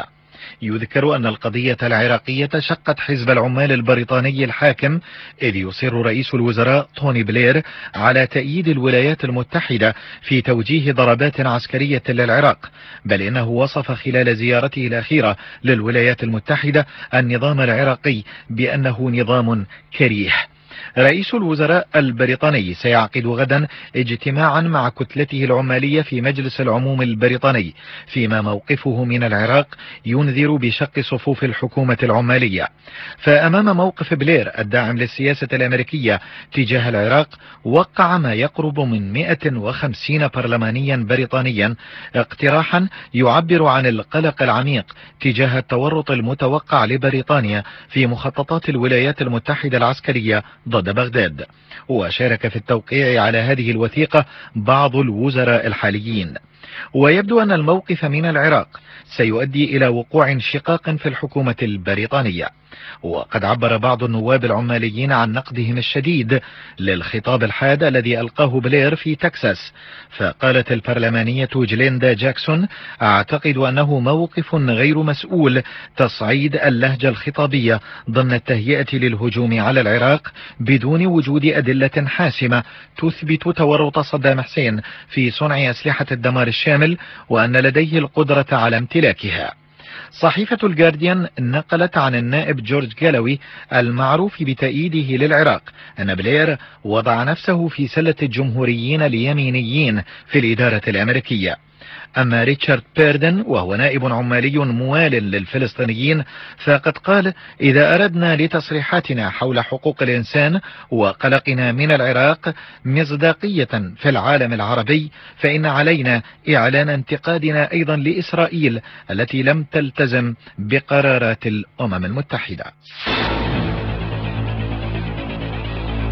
Speaker 1: يذكر أن القضية العراقية شقت حزب العمال البريطاني الحاكم، إذ يصر رئيس الوزراء توني بلير على تأييد الولايات المتحدة في توجيه ضربات عسكرية للعراق، بل إنه وصف خلال زيارته الأخيرة للولايات المتحدة النظام العراقي بأنه نظام كريح. رئيس الوزراء البريطاني سيعقد غدا اجتماعا مع كتلته العمالية في مجلس العموم البريطاني، فيما موقفه من العراق ينذر بشق صفوف الحكومة العمالية. فأمام موقف بلير الداعم للسياسة الأمريكية تجاه العراق، وقع ما يقرب من مئة وخمسين برلمانيا بريطانيا اقتراحا يعبر عن القلق العميق تجاه التورط المتوقع لبريطانيا في مخططات الولايات المتحدة العسكرية ضد بغداد. وشارك في التوقيع على هذه الوثيقة بعض الوزراء الحاليين. ويبدو أن الموقف من العراق سيؤدي إلى وقوع انشقاق في الحكومة البريطانية. وقد عبر بعض النواب العماليين عن نقدهم الشديد للخطاب الحاد الذي ألقاه بلير في تكساس، فقالت البرلمانية جليندا جاكسون: أعتقد أنه موقف غير مسؤول تصعيد اللهجة الخطابية ضمن التهيئة للهجوم على العراق بدون وجود أدلة حاسمة تثبت تورط صدام حسين في صنع أسلحة الدمار الشامل وأن لديه القدرة على امتلاكها. صحيفة الجارديان نقلت عن النائب جورج جالوي المعروف بتأييده للعراق أن بلير وضع نفسه في سلة الجمهوريين اليمينيين في الإدارة الأمريكية. أما ريتشارد بيردن وهو نائب عمالي موال للفلسطينيين فقد قال: إذا أردنا لتصريحاتنا حول حقوق الإنسان وقلقنا من العراق مصداقية في العالم العربي فإن علينا إعلان انتقادنا أيضا لإسرائيل التي لم تلتزم بقرارات الأمم المتحدة.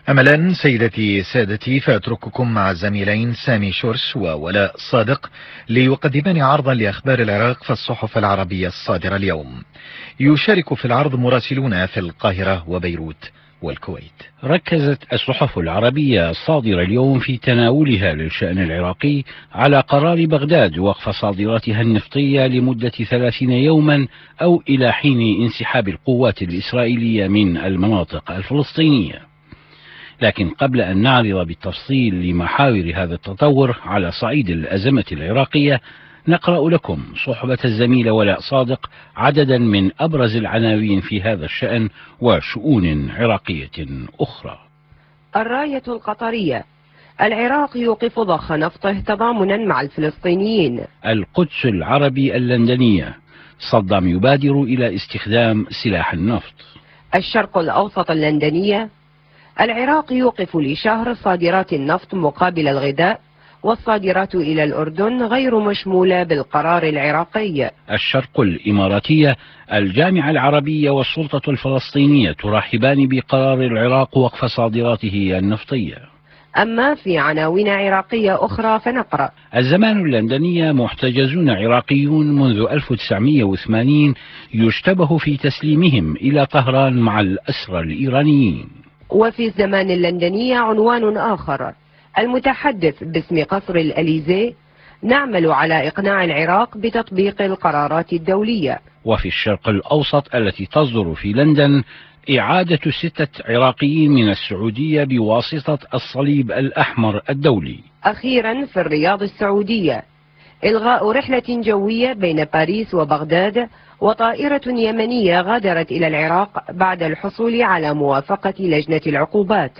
Speaker 1: أما الآن سيدتي سادتي فأترككم مع الزميلين سامي شرش وولاء صادق ليقدمان عرضا لأخبار العراق في الصحف العربية الصادرة اليوم. يشارك في العرض مراسلون في القاهرة وبيروت والكويت.
Speaker 7: ركزت الصحف العربية الصادرة اليوم في تناولها للشأن العراقي على قرار بغداد وقف صادراتها النفطية لمدة ثلاثين يوما أو إلى حين انسحاب القوات الإسرائيلية من المناطق الفلسطينية. لكن قبل أن نعرض بالتفصيل لمحاور هذا التطور على صعيد الأزمة العراقية، نقرأ لكم صحبة الزميل ولاء صادق عددا من أبرز العناوين في هذا الشأن وشؤون عراقية أخرى.
Speaker 5: الراية القطرية: العراق يوقف ضخ نفطه تضامنا مع الفلسطينيين.
Speaker 7: القدس العربي اللندنية: صدام يبادر إلى استخدام سلاح النفط.
Speaker 5: الشرق الأوسط اللندنية: العراق يوقف لشهر صادرات النفط مقابل الغذاء، والصادرات إلى الأردن غير مشمولة بالقرار العراقي.
Speaker 7: الشرق الإماراتية: الجامعة العربية والسلطة الفلسطينية ترحبان بقرار العراق وقف صادراته النفطية.
Speaker 5: أما في عناوين عراقية أخرى فنقرأ:
Speaker 7: الزمان اللندنية: محتجزون عراقيون منذ ألف وتسعمئة وثمانين يشتبه في تسليمهم إلى طهران مع الأسرى الإيرانيين.
Speaker 5: وفي الزمان اللندنية عنوان آخر: المتحدث باسم قصر الأليزي: نعمل على إقناع العراق بتطبيق القرارات الدولية.
Speaker 7: وفي الشرق الأوسط التي تصدر في لندن: إعادة ستة عراقيين من السعودية بواسطة الصليب الأحمر الدولي.
Speaker 5: أخيرا في الرياض السعودية: إلغاء رحلة جوية بين باريس وبغداد، وطائرة يمنية غادرت إلى العراق بعد الحصول على موافقة لجنة العقوبات.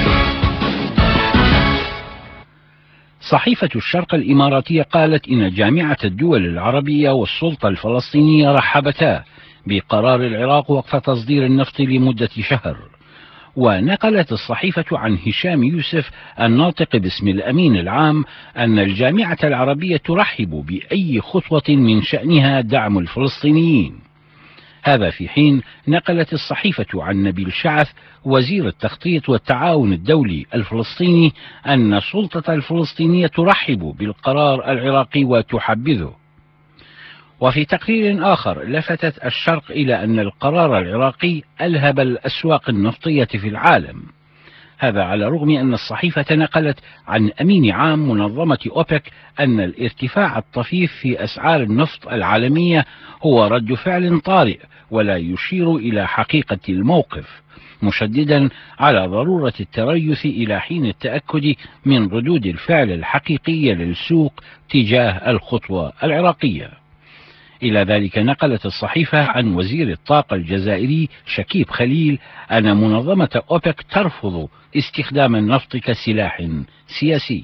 Speaker 7: صحيفة الشرق الإماراتية قالت إن جامعة الدول العربية والسلطة الفلسطينية رحبتا بقرار العراق وقف تصدير النفط لمدة شهر. ونقلت الصحيفة عن هشام يوسف الناطق باسم الأمين العام أن الجامعة العربية ترحب بأي خطوة من شأنها دعم الفلسطينيين. هذا في حين نقلت الصحيفة عن نبيل شعث وزير التخطيط والتعاون الدولي الفلسطيني أن السلطة الفلسطينية ترحب بالقرار العراقي وتحبذه. وفي تقرير آخر لفتت الشرق إلى أن القرار العراقي ألهب الأسواق النفطية في العالم. هذا على الرغم أن الصحيفة نقلت عن أمين عام منظمة أوبك أن الارتفاع الطفيف في أسعار النفط العالمية هو رد فعل طارئ ولا يشير إلى حقيقة الموقف، مشددا على ضرورة التريث إلى حين التأكد من ردود الفعل الحقيقية للسوق تجاه الخطوة العراقية. إلى ذلك نقلت الصحيفة عن وزير الطاقة الجزائري شكيب خليل أن منظمة أوبك ترفض استخدام النفط كسلاح سياسي.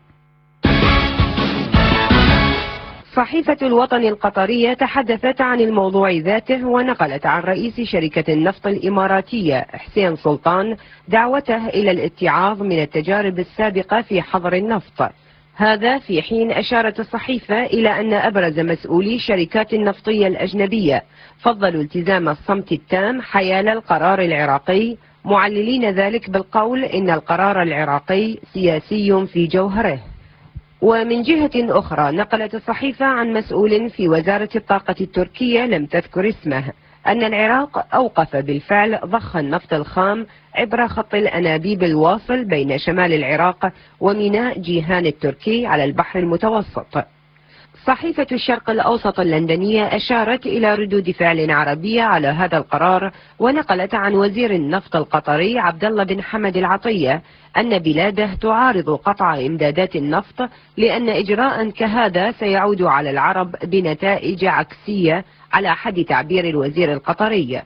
Speaker 5: صحيفة الوطن القطرية تحدثت عن الموضوع ذاته ونقلت عن رئيس شركة النفط الإماراتية حسين سلطان دعوته إلى الاتعاظ من التجارب السابقة في حظر النفط. هذا في حين أشارت الصحيفة إلى أن أبرز مسؤولي الشركات النفطية الأجنبية فضلوا التزام الصمت التام حيال القرار العراقي، معللين ذلك بالقول إن القرار العراقي سياسي في جوهره. ومن جهة أخرى نقلت الصحيفة عن مسؤول في وزارة الطاقة التركية لم تذكر اسمه أن العراق أوقف بالفعل ضخ النفط الخام عبر خط الأنابيب الواصل بين شمال العراق وميناء جيهان التركي على البحر المتوسط. صحيفة الشرق الأوسط اللندنية أشارت إلى ردود فعل عربية على هذا القرار، ونقلت عن وزير النفط القطري عبد الله بن حمد العطية أن بلاده تعارض قطع إمدادات النفط لأن إجراء كهذا سيعود على العرب بنتائج عكسية على حد تعبير الوزير القطري.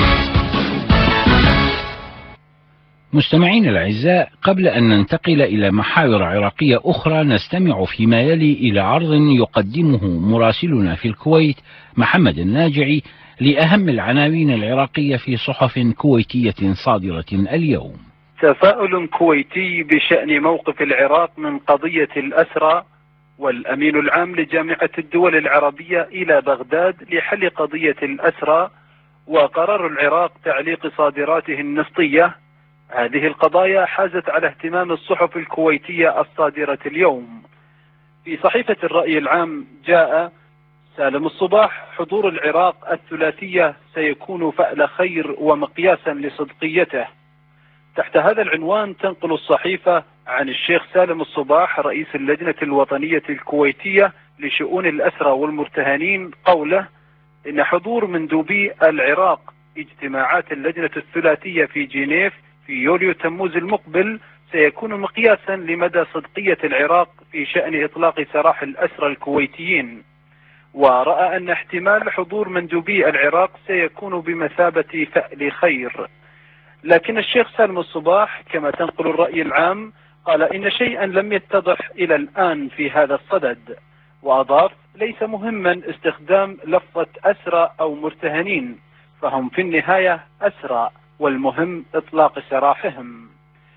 Speaker 7: مستمعين الأعزاء، قبل أن ننتقل إلى محاور عراقية أخرى نستمع فيما يلي إلى عرض يقدمه مراسلنا في الكويت محمد الناجعي لأهم العناوين العراقية في صحف كويتية صادرة اليوم.
Speaker 8: تفاؤل كويتي بشأن موقف العراق من قضية الأسرى، والأمين العام لجامعة الدول العربية إلى بغداد لحل قضية الأسرى، وقرار العراق تعليق صادراته النفطية هذه القضايا حازت على اهتمام الصحف الكويتية الصادرة اليوم. في صحيفة الرأي العام جاء: سالم الصباح: حضور العراق الثلاثية سيكون فأل خير ومقياسا لصدقيته. تحت هذا العنوان تنقل الصحيفة عن الشيخ سالم الصباح رئيس اللجنة الوطنية الكويتية لشؤون الأسرى والمرتهنين قوله: إن حضور مندوبي العراق اجتماعات اللجنة الثلاثية في جنيف في يوليو تموز المقبل سيكون مقياسا لمدى صدقية العراق في شأن إطلاق سراح الأسرى الكويتيين، ورأى أن احتمال حضور مندوبي العراق سيكون بمثابة فأل خير. لكن الشيخ سالم الصباح كما تنقل الرأي العام قال إن شيئا لم يتضح إلى الآن في هذا الصدد، وأضاف: ليس مهما استخدام لفظة أسرى أو مرتهنين، فهم في النهاية أسرى، والمهم إطلاق سراحهم.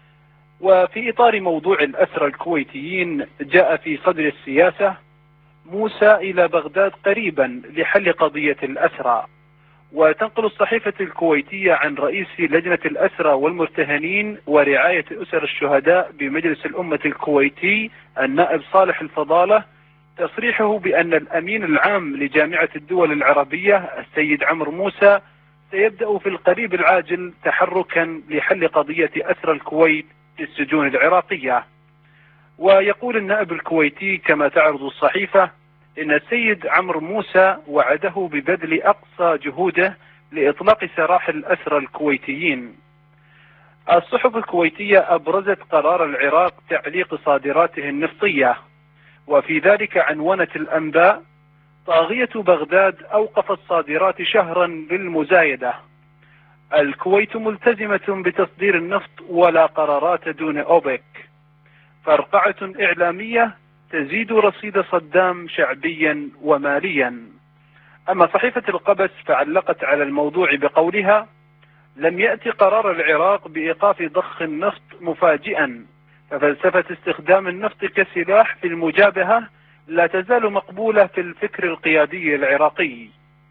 Speaker 8: وفي إطار موضوع الأسرى الكويتيين جاء في صدر السياسة: موسى إلى بغداد قريبا لحل قضية الأسرى. وتنقل الصحيفة الكويتية عن رئيس لجنة الأسرى والمرتهنين ورعاية أسر الشهداء بمجلس الأمة الكويتي النائب صالح الفضالة تصريحه بأن الأمين العام لجامعة الدول العربية السيد عمرو موسى سيبدأ في القريب العاجل تحركا لحل قضية أسرى الكويت في السجون العراقية. ويقول النائب الكويتي كما تعرض الصحيفة إن السيد عمرو موسى وعده ببذل أقصى جهوده لإطلاق سراح الأسرى الكويتيين. الصحف الكويتية أبرزت قرار العراق تعليق صادراته النفطية، وفي ذلك عنونت الأنباء: طاغية بغداد أوقفت صادرات شهرا للمزايدة، الكويت ملتزمة بتصدير النفط ولا قرارات دون أوبك، فرقعة إعلامية تزيد رصيد صدام شعبيا وماليا. أما صحيفة القبس فعلقت على الموضوع بقولها: لم يأتي قرار العراق بإيقاف ضخ النفط مفاجئا، ففلسفة استخدام النفط كسلاح في المجابهة لا تزال مقبولة في الفكر القيادي العراقي.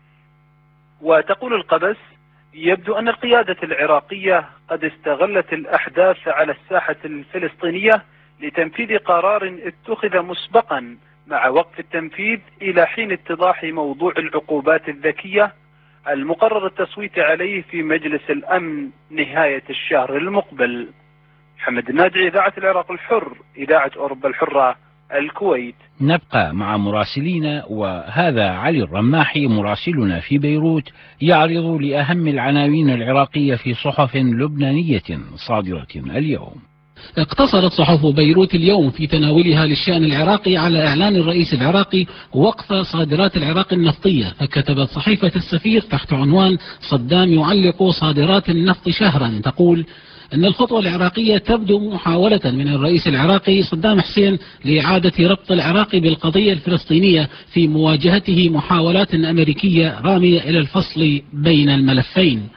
Speaker 8: وتقول القبس: يبدو أن القيادة العراقية قد استغلت الأحداث على الساحة الفلسطينية لتنفيذ قرار اتخذ مسبقا مع وقف التنفيذ إلى حين اتضاح موضوع العقوبات الذكية المقرر التصويت عليه في مجلس الأمن نهاية الشهر المقبل. محمد الناجي، إذاعة العراق الحر، إذاعة أوروبا الحرة، الكويت.
Speaker 7: نبقى مع مراسلينا، وهذا علي الرماحي مراسلنا في بيروت يعرض لأهم العناوين العراقية في صحف لبنانية صادرة اليوم.
Speaker 11: اقتصرت صحف بيروت اليوم في تناولها للشأن العراقي على إعلان الرئيس العراقي وقف صادرات العراق النفطية، فكتبت صحيفة السفير تحت عنوان: صدام يعلق صادرات النفط شهرا، تقول أن الخطوة العراقية تبدو محاولة من الرئيس العراقي صدام حسين لإعادة ربط العراق بالقضية الفلسطينية في مواجهته محاولات أمريكية رامية إلى الفصل بين الملفين.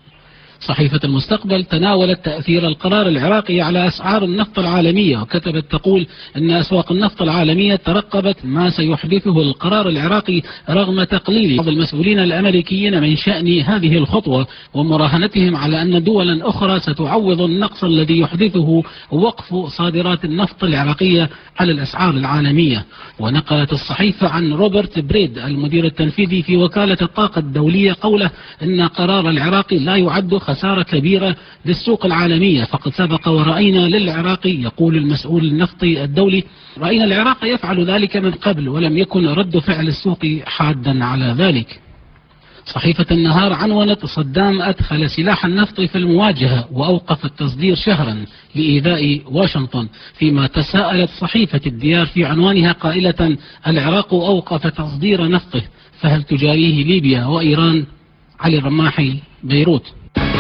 Speaker 11: صحيفة المستقبل تناولت تأثير القرار العراقي على أسعار النفط العالمية، وكتبت تقول أن أسواق النفط العالمية ترقبت ما سيحدثه القرار العراقي رغم تقليل بعض المسؤولين الأمريكيين من شأن هذه الخطوة ومراهنتهم على أن دولا أخرى ستعوض النقص الذي يحدثه وقف صادرات النفط العراقية على الأسعار العالمية. ونقلت الصحيفة عن روبرت بريد المدير التنفيذي في وكالة الطاقة الدولية قوله أن قرار العراقي لا يعد خسارة كبيرة للسوق العالمية، فقد سبق ورأينا للعراقي، يقول المسؤول النفطي الدولي، رأينا العراق يفعل ذلك من قبل ولم يكن رد فعل السوق حادا على ذلك. صحيفة النهار عنونت: صدام أدخل سلاح النفط في المواجهة وأوقف التصدير شهرا لإيذاء واشنطن، فيما تساءلت صحيفة الديار في عنوانها قائلة: العراق أوقف تصدير نفطه، فهل تجاريه ليبيا وإيران؟ علي الرماحي، بيروت.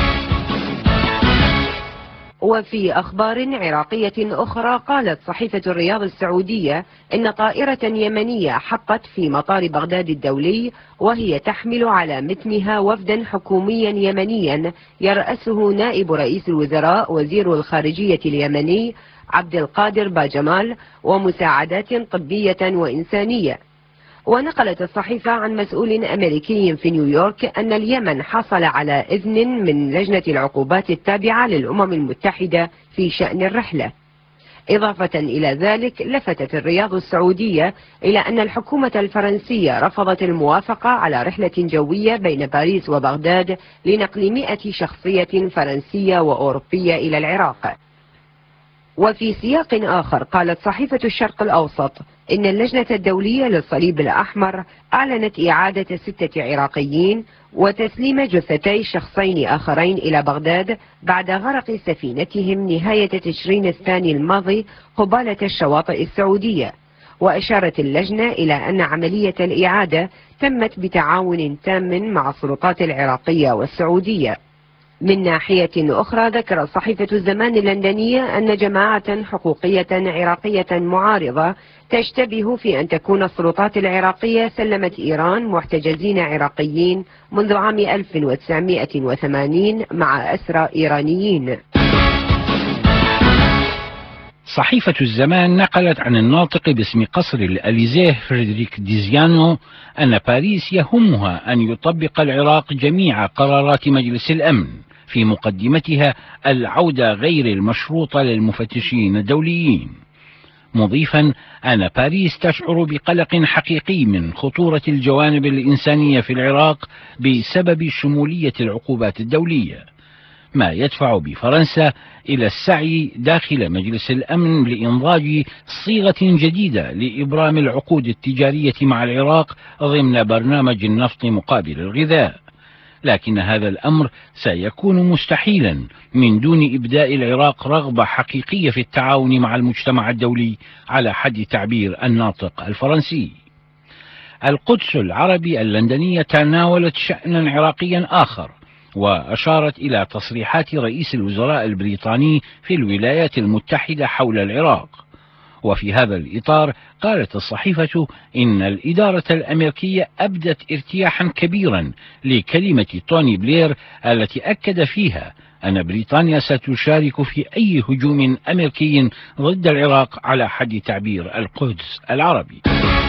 Speaker 5: وفي أخبار عراقية أخرى قالت صحيفة الرياض السعودية إن طائرة يمنية حطت في مطار بغداد الدولي وهي تحمل على متنها وفدا حكوميا يمنيا يرأسه نائب رئيس الوزراء وزير الخارجية اليمني عبد القادر باجمال ومساعدات طبية وإنسانية. ونقلت الصحيفة عن مسؤول أمريكي في نيويورك أن اليمن حصل على إذن من لجنة العقوبات التابعة للأمم المتحدة في شأن الرحلة. إضافة إلى ذلك، لفتت الرياض السعودية إلى أن الحكومة الفرنسية رفضت الموافقة على رحلة جوية بين باريس وبغداد لنقل مئة شخصية فرنسية وأوروبية إلى العراق. وفي سياق آخر، قالت صحيفة الشرق الأوسط إن اللجنة الدولية للصليب الأحمر أعلنت إعادة ستة عراقيين وتسليم جثتي شخصين آخرين إلى بغداد بعد غرق سفينتهم نهاية تشرين الثاني الماضي قبالة الشواطئ السعودية. وأشارت اللجنة إلى أن عملية الإعادة تمت بتعاون تام مع السلطات العراقية والسعودية. من ناحية أخرى، ذكرت صحيفة الزمان اللندنية أن جماعة حقوقية عراقية معارضة تشتبه في أن تكون السلطات العراقية سلمت إيران محتجزين عراقيين منذ عام ألف وتسعمئة وثمانين مع أسرى إيرانيين.
Speaker 7: صحيفة الزمان نقلت عن الناطق باسم قصر الأليزيه فريدريك ديزيانو أن باريس يهمها أن يطبق العراق جميع قرارات مجلس الأمن، في مقدمتها العودة غير المشروطة للمفتشين الدوليين، مضيفا أن باريس تشعر بقلق حقيقي من خطورة الجوانب الإنسانية في العراق بسبب شمولية العقوبات الدولية، ما يدفع بفرنسا إلى السعي داخل مجلس الأمن لإنضاج صيغة جديدة لإبرام العقود التجارية مع العراق ضمن برنامج النفط مقابل الغذاء. لكن هذا الأمر سيكون مستحيلا من دون إبداء العراق رغبة حقيقية في التعاون مع المجتمع الدولي على حد تعبير الناطق الفرنسي. القدس العربي اللندنية تناولت شأنا عراقيا آخر، وأشارت إلى تصريحات رئيس الوزراء البريطاني في الولايات المتحدة حول العراق. وفي هذا الإطار قالت الصحيفة إن الإدارة الأمريكية أبدت ارتياحا كبيرا لكلمة توني بلير التي أكد فيها أن بريطانيا ستشارك في أي هجوم أمريكي ضد العراق على حد تعبير القدس العربي.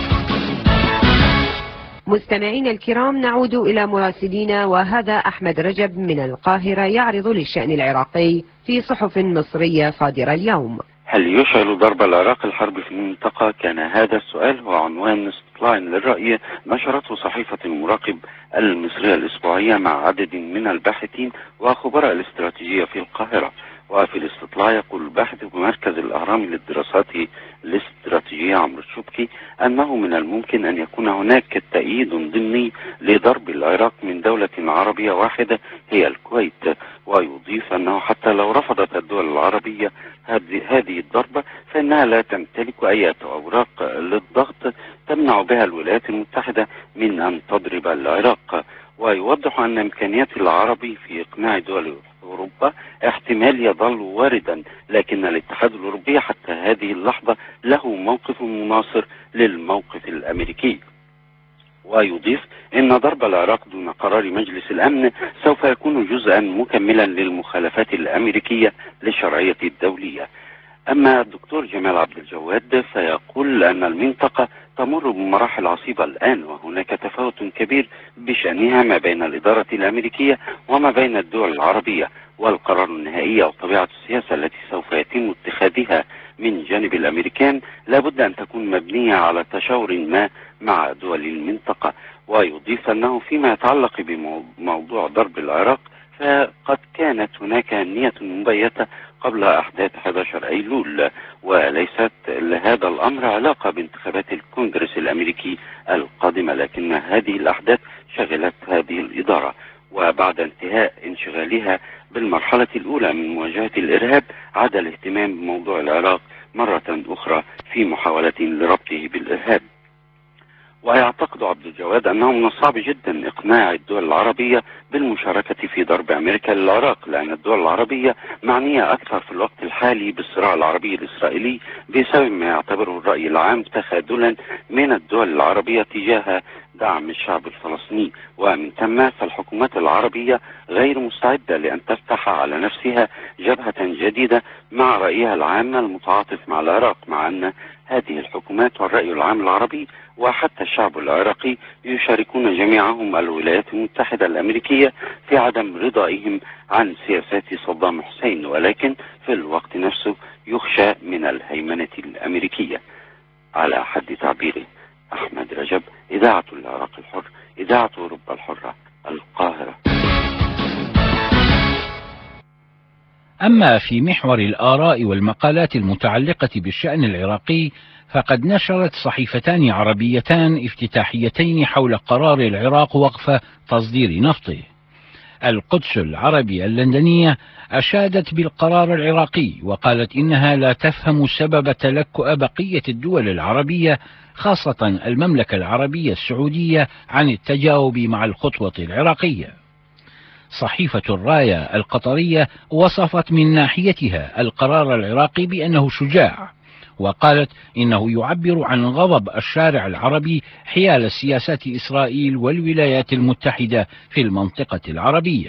Speaker 5: مستمعين الكرام، نعود إلى مراسلينا، وهذا أحمد رجب من القاهرة يعرض للشأن العراقي في صحف مصرية صادرة اليوم.
Speaker 12: هل يشعل ضرب العراق الحرب في المنطقة؟ كان هذا السؤال هو عنوان استطلاع للرأي نشرته صحيفة المراقب المصرية الأسبوعية مع عدد من الباحثين وخبراء الاستراتيجية في القاهرة. وفي الاستطلاع يقول الباحث بمركز الأهرام للدراسات الاستراتيجية عمرو الشبكي أنه من الممكن أن يكون هناك تأييد ضمني لضرب العراق من دولة عربية واحدة هي الكويت. ويضيف أنه حتى لو رفضت الدول العربية هذه الضربة فإنها لا تمتلك أي أوراق للضغط تمنع بها الولايات المتحدة من أن تضرب العراق. ويوضح أن إمكانيات العربي في إقناع دول أوروبا احتمال يظل واردا، لكن الاتحاد الأوروبي حتى هذه اللحظة له موقف مناصر للموقف الأمريكي. ويضيف أن ضرب العراق دون قرار مجلس الأمن سوف يكون جزءا مكملا للمخالفات الأمريكية للشرعية الدولية. أما الدكتور جمال عبد الجواد فيقول أن المنطقة تمر بمراحل عصيبة الآن، وهناك تفاوت كبير بشأنها ما بين الإدارة الأمريكية وما بين الدول العربية، والقرار النهائي أو طبيعة السياسة التي سوف يتم اتخاذها من جانب الأمريكان لابد أن تكون مبنية على تشاور ما مع دول المنطقة. ويضيف أنه فيما يتعلق بموضوع ضرب العراق فقد كانت هناك نية مبيتة قبل أحداث أحد عشر أيلول، وليست لهذا الأمر علاقة بانتخابات الكونغرس الأمريكي القادمة، لكن هذه الأحداث شغلت هذه الإدارة. وبعد انتهاء انشغالها بالمرحلة الأولى من مواجهة الإرهاب عاد الاهتمام بموضوع العراق مرة أخرى في محاولة لربطه بالإرهاب. ويعتقد عبد الجواد أنه من الصعب جدا إقناع الدول العربية بالمشاركة في ضرب أمريكا للعراق، لأن الدول العربية معنية أكثر في الوقت الحالي بالصراع العربي الإسرائيلي بسبب ما يعتبره الرأي العام تخاذلا من الدول العربية تجاه دعم الشعب الفلسطيني، ومن ثم فالحكومات العربية غير مستعدة لأن تفتح على نفسها جبهة جديدة مع رأيها العام المتعاطف مع العراق، مع أن هذه الحكومات والرأي العام العربي وحتى الشعب العراقي يشاركون جميعهم الولايات المتحدة الأمريكية في عدم رضائهم عن سياسات صدام حسين، ولكن في الوقت نفسه يخشى من الهيمنة الأمريكية. على حد تعبيره أحمد رجب، إذاعة العراق الحر، إذاعة أوروبا الحرة، القاهرة.
Speaker 7: أما في محور الآراء والمقالات المتعلقة بالشأن العراقي، فقد نشرت صحيفتان عربيتان افتتاحيتين حول قرار العراق وقف تصدير نفطه. القدس العربي اللندنية أشادت بالقرار العراقي وقالت إنها لا تفهم سبب تلكؤ بقية الدول العربية خاصة المملكة العربية السعودية عن التجاوب مع الخطوة العراقية. صحيفة الراية القطرية وصفت من ناحيتها القرار العراقي بأنه شجاع، وقالت إنه يعبر عن غضب الشارع العربي حيال سياسات إسرائيل والولايات المتحدة في المنطقة العربية.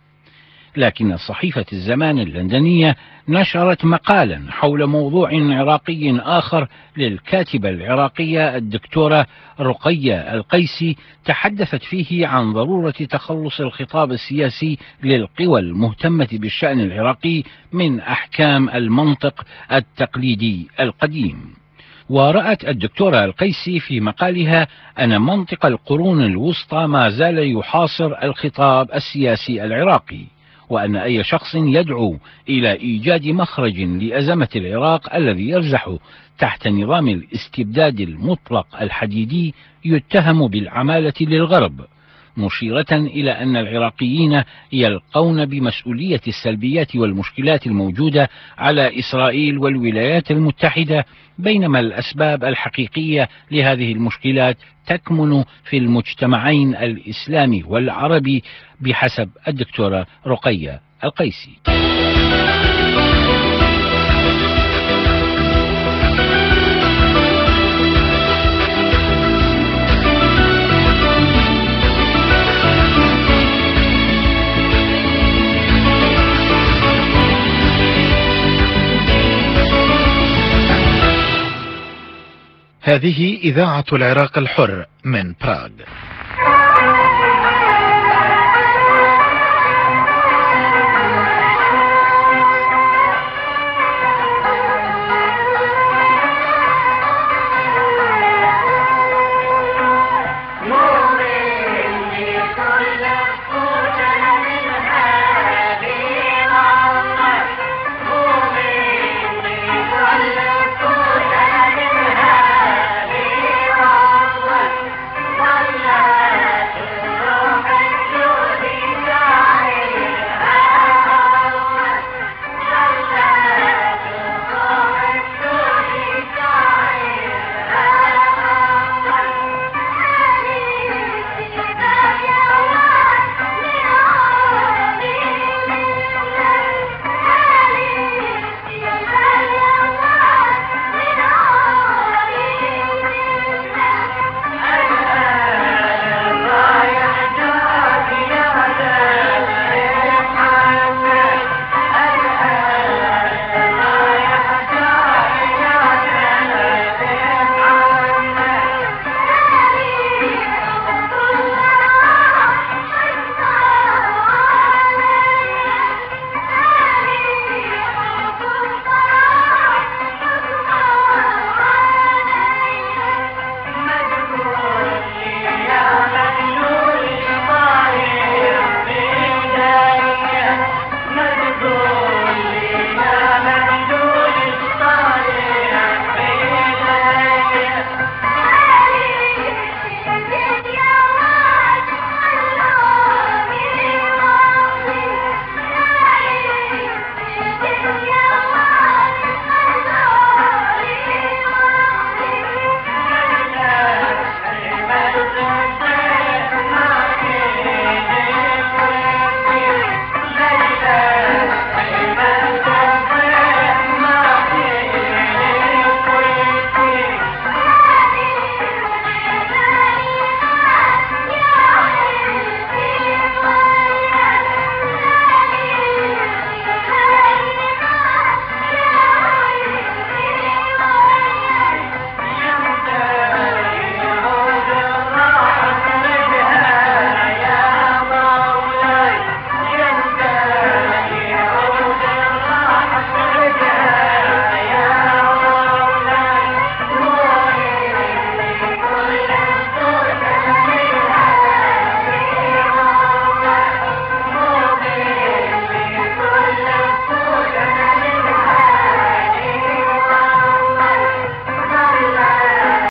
Speaker 7: لكن صحيفة الزمان اللندنية نشرت مقالا حول موضوع عراقي آخر للكاتبة العراقية الدكتورة رقية القيسي، تحدثت فيه عن ضرورة تخلص الخطاب السياسي للقوى المهتمة بالشأن العراقي من أحكام المنطق التقليدي القديم. ورأت الدكتورة القيسي في مقالها أن منطق القرون الوسطى ما زال يحاصر الخطاب السياسي العراقي، وأن أي شخص يدعو إلى إيجاد مخرج لأزمة العراق الذي يرزح تحت نظام الاستبداد المطلق الحديدي يتهم بالعمالة للغرب، مشيرة إلى أن العراقيين يلقون بمسؤولية السلبيات والمشكلات الموجودة على إسرائيل والولايات المتحدة، بينما الأسباب الحقيقية لهذه المشكلات تكمن في المجتمعين الإسلامي والعربي بحسب الدكتورة رقية القيسي.
Speaker 1: هذه إذاعة العراق الحر من براغ.